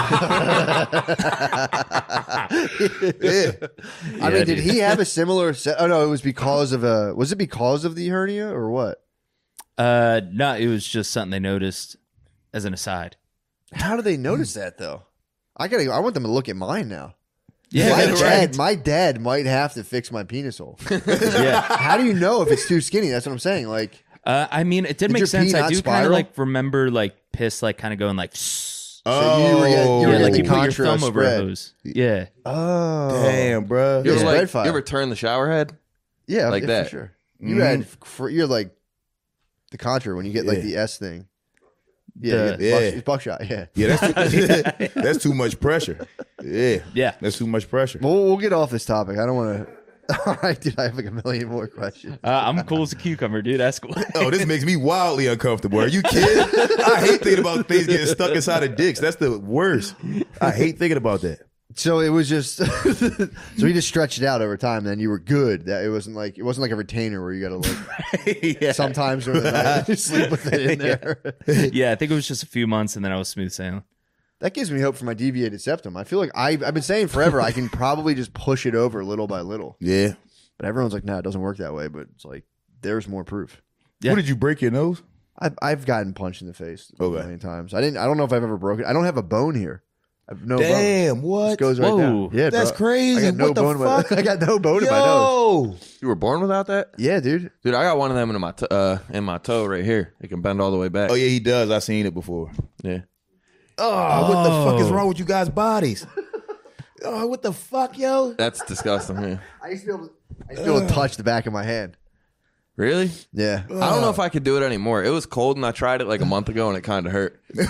I mean, did he have a similar? Se- oh no, it was because of a. Was it because of the hernia or what? Uh, no, it was just something they noticed as an aside. How do they notice that though? I gotta. I want them to look at mine now. Yeah, my right. dad. My dad might have to fix my penis hole. yeah. How do you know if it's too skinny? That's what I'm saying. Like, Uh, I mean, it did, Did make your sense. pee I not do kind spiral? of like remember like piss, like kind of going like. so you were getting, you were yeah, like getting you the put your contra thumb over a spread. hose. Yeah. Oh, Damn, bro. You Yeah, ever, spread like, fire. you ever turn the shower head? yeah, like yeah, that. for sure. You Mhm. had, fr- you had like the contra when you get like Yeah. the S thing. Yeah, The- you get the Yeah. buck- it's buckshot. Yeah. Yeah, that's too, that's too much pressure. Yeah, Yeah. that's too much pressure. Well, we'll get off this topic. I don't want to. All right, dude. I have like a million more questions. Uh, I'm cool as a cucumber, dude. Ask away. Oh, this makes me wildly uncomfortable. Are you kidding? I hate thinking about things getting stuck inside of dicks. That's the worst. I hate thinking about that. So it was just. so he just stretched it out over time. And then you were good. That it wasn't like it wasn't like a retainer where you got to like yeah. sometimes during the night you sleep with it in there. yeah, I think it was just a few months, and then I was smooth sailing. That gives me hope for my deviated septum. I feel like I, I've been saying forever I can probably just push it over little by little. Yeah. But everyone's like, no, it doesn't work that way. But it's like, there's more proof. Yeah. What did you break your nose? I've, I've gotten punched in the face a Okay. million times. I didn't. I don't know if I've ever broken. I don't have a bone here. I've no bone. Damn, what? This goes right Whoa. down. Yeah, That's bro. crazy. I got no What the bone. In my, fuck? I got no bone in my nose. Yo. You were born without that? Yeah, dude. Dude, I got one of them in my t- uh in my toe right here. It can bend all the way back. Oh yeah, he does. I've seen it before. Yeah. Oh, what the fuck is wrong with you guys' bodies? Oh, what the fuck, yo? That's disgusting. Yeah. I used to be able. To, I used to be able to touch the back of my hand. Really? Yeah. I don't know if I could do it anymore. It was cold and I tried it like a month ago and it kind of hurt. So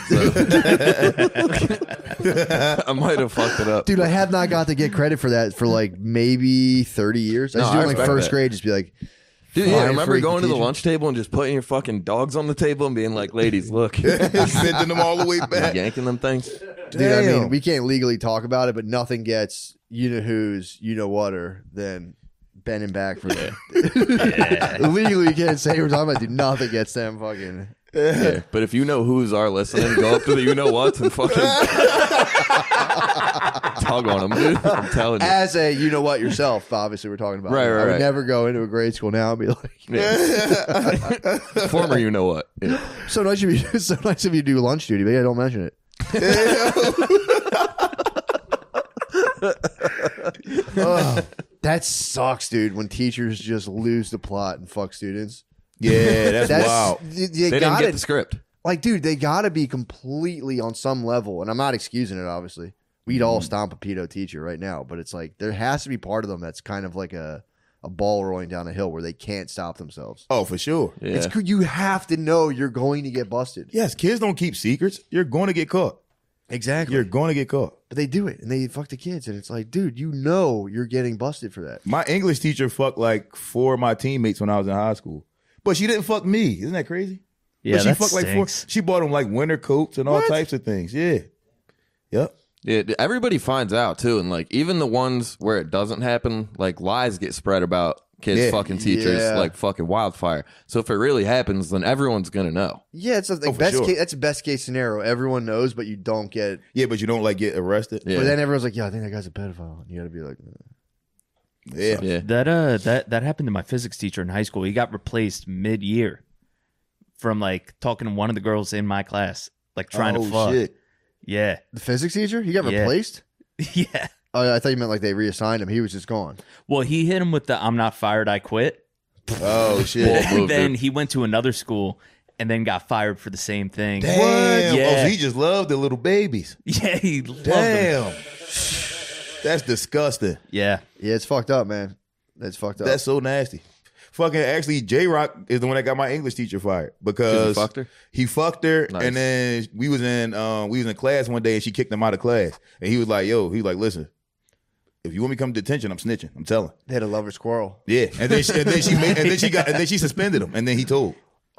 I might have fucked it up. Dude, I have not got to get credit for that for like maybe thirty years. I No, used to do I it in like respect first that. grade, just be like, Dude, yeah, flying remember freak going to the teacher. lunch table and just putting your fucking dogs on the table and being like, ladies, look. Sending them all the way back. Yanking them things. dude, I mean, Damn. we can't legally talk about it, but nothing gets you know who's, you know whatter than bending back for that. Legally, you can't say we're talking about, dude. Nothing gets them fucking. Yeah. But if you know who's are listening, go up to the you know what's and fucking tug on them, dude. I'm telling you. As a, you know what yourself, obviously, we're talking about. Right, right, I would right. never go into a grade school now and be like, Yeah. Former you know what. Yeah. so nice of you, so nice of you to do lunch duty, but yeah, don't mention it. Oh, that sucks, dude. When teachers just lose the plot and fuck students. Yeah, that's, That's wild. You, you They didn't gotta, get the script. like, dude, they gotta be completely on some level, and I'm not excusing it. Obviously, we'd all stomp a pedo teacher right now, but it's like there has to be part of them that's kind of like a a ball rolling down a hill where they can't stop themselves. Oh, for sure. Yeah. It's good. You have to know you're going to get busted. Yes, kids don't keep secrets. You're going to get caught. Exactly. You're going to get caught. But they do it, and they fuck the kids, and it's like, dude, you know you're getting busted for that. My English teacher fucked like four of my teammates when I was in high school. But she didn't fuck me. Isn't that crazy? Yeah, but she that fucked like four. stinks. She bought him like winter coats and all What? types of things. Yeah. Yep. Yeah, everybody finds out too, and like even the ones where it doesn't happen, like lies get spread about kids Yeah. fucking teachers Yeah. like fucking wildfire. So if it really happens, then everyone's gonna know. Yeah, it's like Oh, for best sure. case. That's a best case scenario. Everyone knows, but you don't get. Yeah, but you don't like get arrested. Yeah, But then everyone's like, "Yeah, I think that guy's a pedophile." You got to be like, Yeah. yeah. That uh that that happened to my physics teacher in high school. He got replaced mid year from like talking to one of the girls in my class, like trying oh, to fuck. shit. Yeah. "The physics teacher, he got Yeah. replaced." Yeah. Oh, I thought you meant like they reassigned him. He was just gone. Well, he hit him with the "I'm not fired, I quit." Oh shit. Well, And move, then dude. he went to another school and then got fired for the same thing. Damn. What? Oh, Yeah. so he just loved the little babies. Yeah, he loved them. Damn. That's disgusting. Yeah. Yeah, it's fucked up, man. It's fucked up. That's so nasty. Fucking actually, J Rock is the one that got my English teacher fired 'Cause because he fucked her? He fucked her, Nice. and then we was in um, we was in class one day, and she kicked him out of class. And he was like, "Yo," he was like, "Listen, if you want me to come to detention, I'm snitching. I'm telling." they had a lover's quarrel. Yeah, and then she, and then she made, and then she got and then she suspended him, and then he told.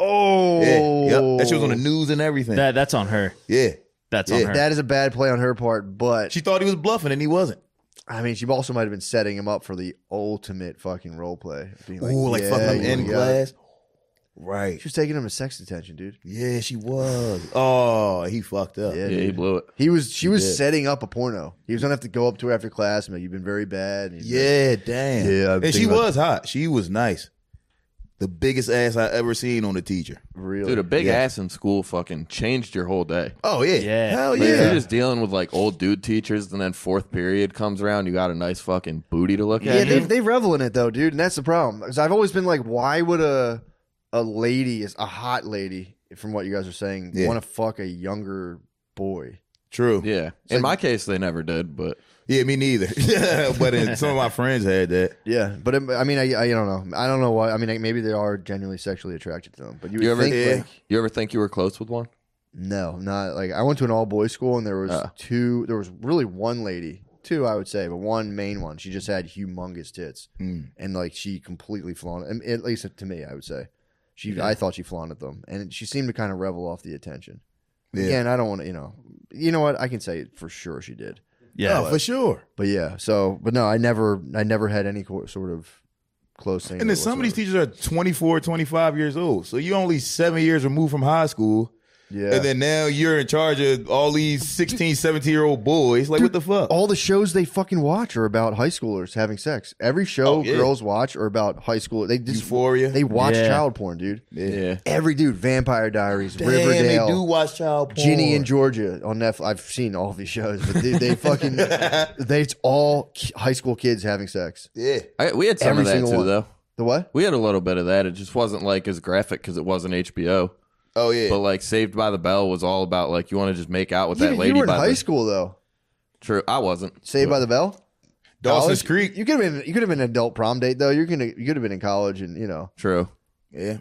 Oh, Yeah, yep. That shit was on the news and everything. That that's on her. yeah, That's Yeah. on her. That is a bad play on her part, but she thought he was bluffing, and he wasn't. I mean, she also might have been setting him up for the ultimate fucking role play. Being Ooh, like yeah, fucking him you in got it. class. Right. She was taking him to sex detention, dude. Yeah, she was. Oh, he fucked up. Yeah, Yeah, he dude. blew it. He was. She was did. setting up a porno. He was gonna have to go up to her after class and be like, "You've been very bad." And he's like, Yeah, damn. Yeah, I'm and she thinking about- was hot. She was nice. The biggest ass I ever seen on a teacher. really, Dude, a big Yeah. ass in school fucking changed your whole day. Oh yeah, Yeah. hell Like, if yeah. you're just dealing with like old dude teachers, and then fourth period comes around, you got a nice fucking booty to look Yeah, at. they, they revel in it though, dude, and that's the problem. Because I've always been like, why would a a lady, a hot lady, from what you guys are saying, Yeah. want to fuck a younger boy? True. Yeah. In like- my case, they never did, but Yeah, me neither. But in, some of my friends had that. Yeah, but it, I mean, I, I don't know. I don't know why. I mean, like, maybe they are genuinely sexually attracted to them. But you would You ever- think, Yeah. like, you ever think you were close with one? no, not like I went to an all boys school and there was Uh. two. There was really one lady, two I would say, but one main one. She just had humongous tits, Mm. and like she completely flaunted. and At least to me, I would say she. I thought she flaunted them, and she seemed to kind of revel off the attention. Yeah. Again, I don't want to, you know, you know what? I can say it for sure she did. Yeah. Oh, for sure. But yeah, so but no, I never, I never had any co- sort of close thing. And then some of these teachers are twenty-four, twenty-five years old. So you're only seven years removed from high school. yeah. And then now you're in charge of all these sixteen, seventeen year old boys. Like, what the fuck? All the shows they fucking watch are about high schoolers having sex. Every show Oh, yeah. girls watch are about high school. They just Euphoria. They watch Yeah. child porn, dude. Yeah. Every dude, Vampire Diaries, Damn, Riverdale, they do watch child porn. Ginny and Georgia on Netflix. I've seen all of these shows, but they, they fucking they it's all ki- high school kids having sex. Yeah. I, we had some Every of that single too, one. though. The what? We had a little bit of that. It just wasn't like as graphic because it wasn't H B O. Oh, yeah. But like Saved by the Bell was all about like you want to just make out with You, that lady. you were in by high the, school though. True, I wasn't. Saved by the Bell. Dawson's College? Creek. You could have been. You could have been an adult prom date though. You're gonna. You could have been in college, and you know. True. Yeah.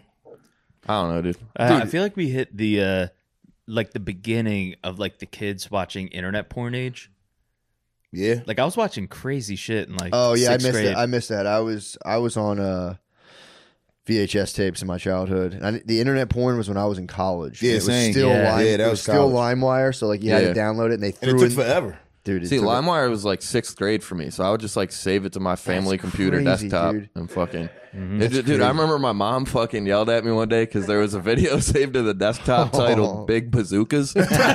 I don't know, dude. I, I feel like we hit the uh like the beginning of like the kids watching internet porn age. Yeah. Like I was watching crazy shit in like Oh yeah, I sixth missed grade. that. I missed that. I was I was on uh, V H S tapes in my childhood. And I, the internet porn was when I was in college. Yeah, it was same. still Yeah. Lime, Yeah, that it was was still college. LimeWire. So like you had Yeah. to download it, and they And threw it took in. forever. Dude, it See, took- LimeWire was like sixth grade for me, so I would just like save it to my family computer crazy, desktop dude. and fucking. Mm-hmm. It- dude, crazy. I remember my mom fucking yelled at me one day because there was a video saved to the desktop titled "Big Bazookas."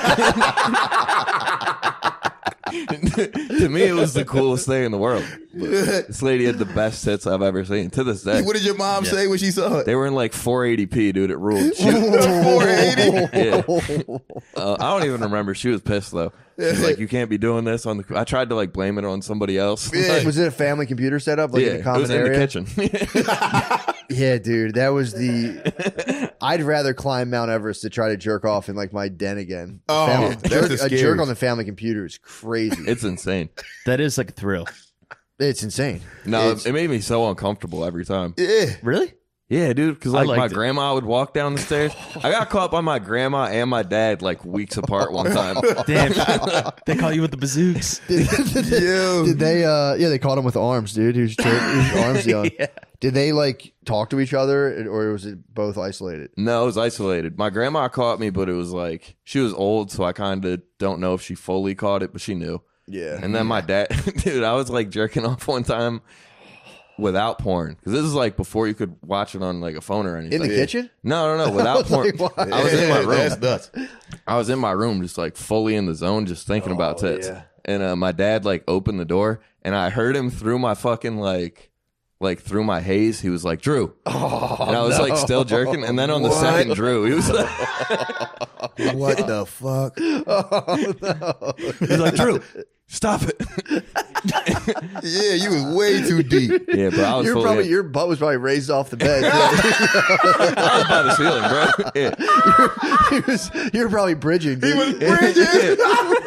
To me, it was the coolest thing in the world. But this lady had the best tits I've ever seen to this day. What did your mom say when she saw it? They were in like four eighty p, dude. It ruled. She, four eighty. yeah. Uh, I don't even remember. She was pissed though. She's like, "You can't be doing this on the." I tried to like blame it on somebody else. Yeah. Was it a family computer setup? Like yeah, in a it common was in area? the kitchen. Yeah, dude, that was the. I'd rather climb Mount Everest to try to jerk off in like my den again. Oh, Family- that's jerk, the a jerk scariest. on the family computer is crazy. It's insane. That is like a thrill. It's insane. No, It's- it made me so uncomfortable every time. Yeah. Really? Yeah, dude, because I like my liked it. grandma would walk down the stairs. I got caught by my grandma and my dad like weeks apart one time. Damn, they caught you with the bazooks. Did, did, Yo. did they? Uh, yeah, they caught him with arms, dude. He was, tra- he was arms young. Yeah. Did they like talk to each other, or was it both isolated? No, it was isolated. My grandma caught me, but it was like she was old, so I kind of don't know if she fully caught it, but she knew. Yeah. And then my dad, dude, I was like jerking off one time without porn because this is like before you could watch it on like a phone or anything. In the kitchen? No, no, no, without porn. Like, why? I was in my room. That's nuts. I was in my room, just like fully in the zone, just thinking about Oh, tits. yeah. And uh, my dad like opened the door, and I heard him through my fucking like, like through my haze. He was like, "Drew," Oh, and I was like still jerking. And then on the What? second Drew, he was like, What the fuck? Oh, no. he was like, "Drew, stop it." Yeah, you was way too deep. Yeah, bro, I was You're fully probably in. your butt was probably raised off the bed. I was by the ceiling, bro. Yeah. He was, you were probably bridging. Dude. He was bridging.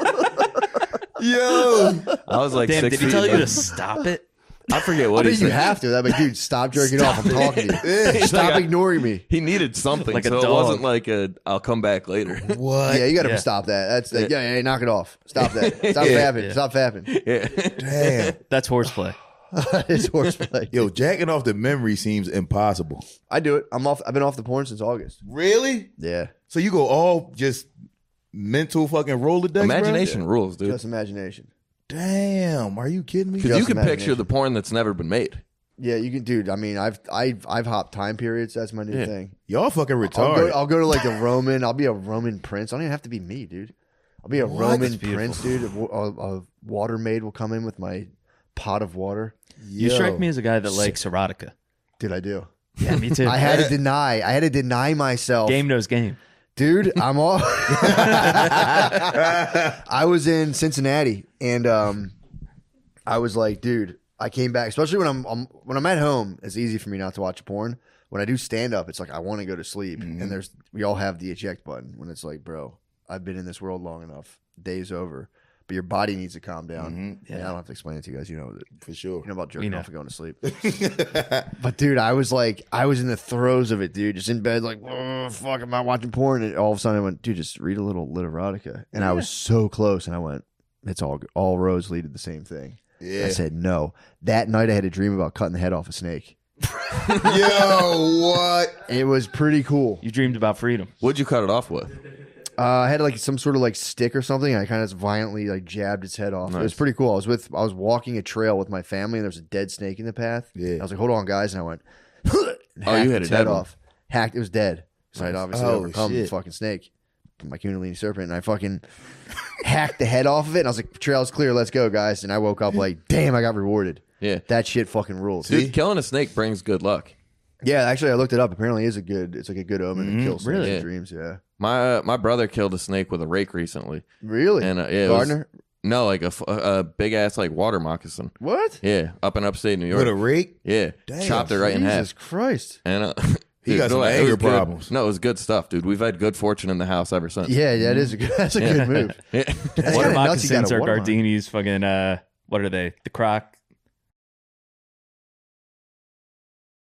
Yo. I was like Damn, six did he feet tell you above- to stop it? I forget I what he mean, you said. have to. That, like, dude, stop jerking off. I'm talking to you. He's Stop like, I- ignoring me. He needed something, Like a so it dog. wasn't like a "I'll come back later." What? Yeah, you got to Yeah. stop that. That's like, yeah, yeah, knock it off. Stop that. Stop fapping. Yeah. Stop fapping. Yeah. Damn. That's horseplay. It's horseplay. Yo, jacking off the memory seems impossible. I do it. I'm off. I've been off the porn since August. Really? Yeah, So you go all just mental fucking Rolodex, bro? Imagination rules, dude. just imagination. Damn, are you kidding me? Because you Just can picture imagination. the porn that's never been made. Yeah, you can, dude. I mean, I've I've I've hopped time periods. That's my new Yeah. thing. Y'all fucking I'll retarded. go. I'll go to like a Roman. I'll be a Roman prince. I don't even have to be me, dude. I'll be a What? Roman That's prince, dude. A, a, a water maid will come in with my pot of water. You Yo. strike me as a guy that likes erotica. Dude, I do. Yeah, me too. I had to deny. I had to deny myself. Game knows game. Dude, I'm all. I was in Cincinnati, and um, I was like, dude, I came back, especially when I'm, I'm when I'm at home. It's easy for me not to watch porn. When I do stand up, it's like I want to go to sleep, Mhm. and there's we all have the eject button when it's like, bro, I've been in this world long enough. Day's over, but your body needs to calm down. Mhm. Yeah, I don't have to explain it to you guys. You know, that- For sure. you know about jerking know. off and going to sleep. But dude, I was like, I was in the throes of it, dude. Just in bed, like, oh, fuck, I'm not watching porn. And all of a sudden, I went, dude, just read a little Literotica. And I was so close, and I went, it's all all roads lead to the same thing. Yeah. I said no. That night, I had a dream about cutting the head off a snake. Yo, what? It was pretty cool. You dreamed about freedom. What'd you cut it off with? Uh, I had like some sort of like stick or something. And I kind of violently like jabbed its head off. It was Nice. pretty cool. I was with I was walking a trail with my family, and there was a dead snake in the path. Yeah. I was like, hold on, guys, and I went. and Oh, you hacked had a its dead head one. off. Hacked. It was dead. So I'd obviously Oh, overcome the shit. fucking snake, my Kundalini serpent, and I fucking hacked the head off of it. And I was like, trail's clear, let's go, guys. And I woke up like, damn, I got rewarded. Yeah. That shit fucking rules. Dude, killing a snake brings good luck. Yeah, actually, I looked it up. Apparently, it's a good. It's like a good omen to kill snakes really? in Yeah. dreams. Yeah, My uh, my brother killed a snake with a rake recently, really. and uh, yeah, it was- Gardner. no, like a, f- a big ass like water moccasin. What? Yeah, up in upstate New York. With a rake? yeah, Damn, chopped it right in half. Jesus Christ. And uh, He got some no, it anger was good. problems. No, it was good stuff, dude. We've had good fortune in the house ever since. Yeah, that is a good. That's a good move. Yeah. That's Water kinda nuts you got moccasins a are water moc- Gardini's fucking, uh, what are they? The croc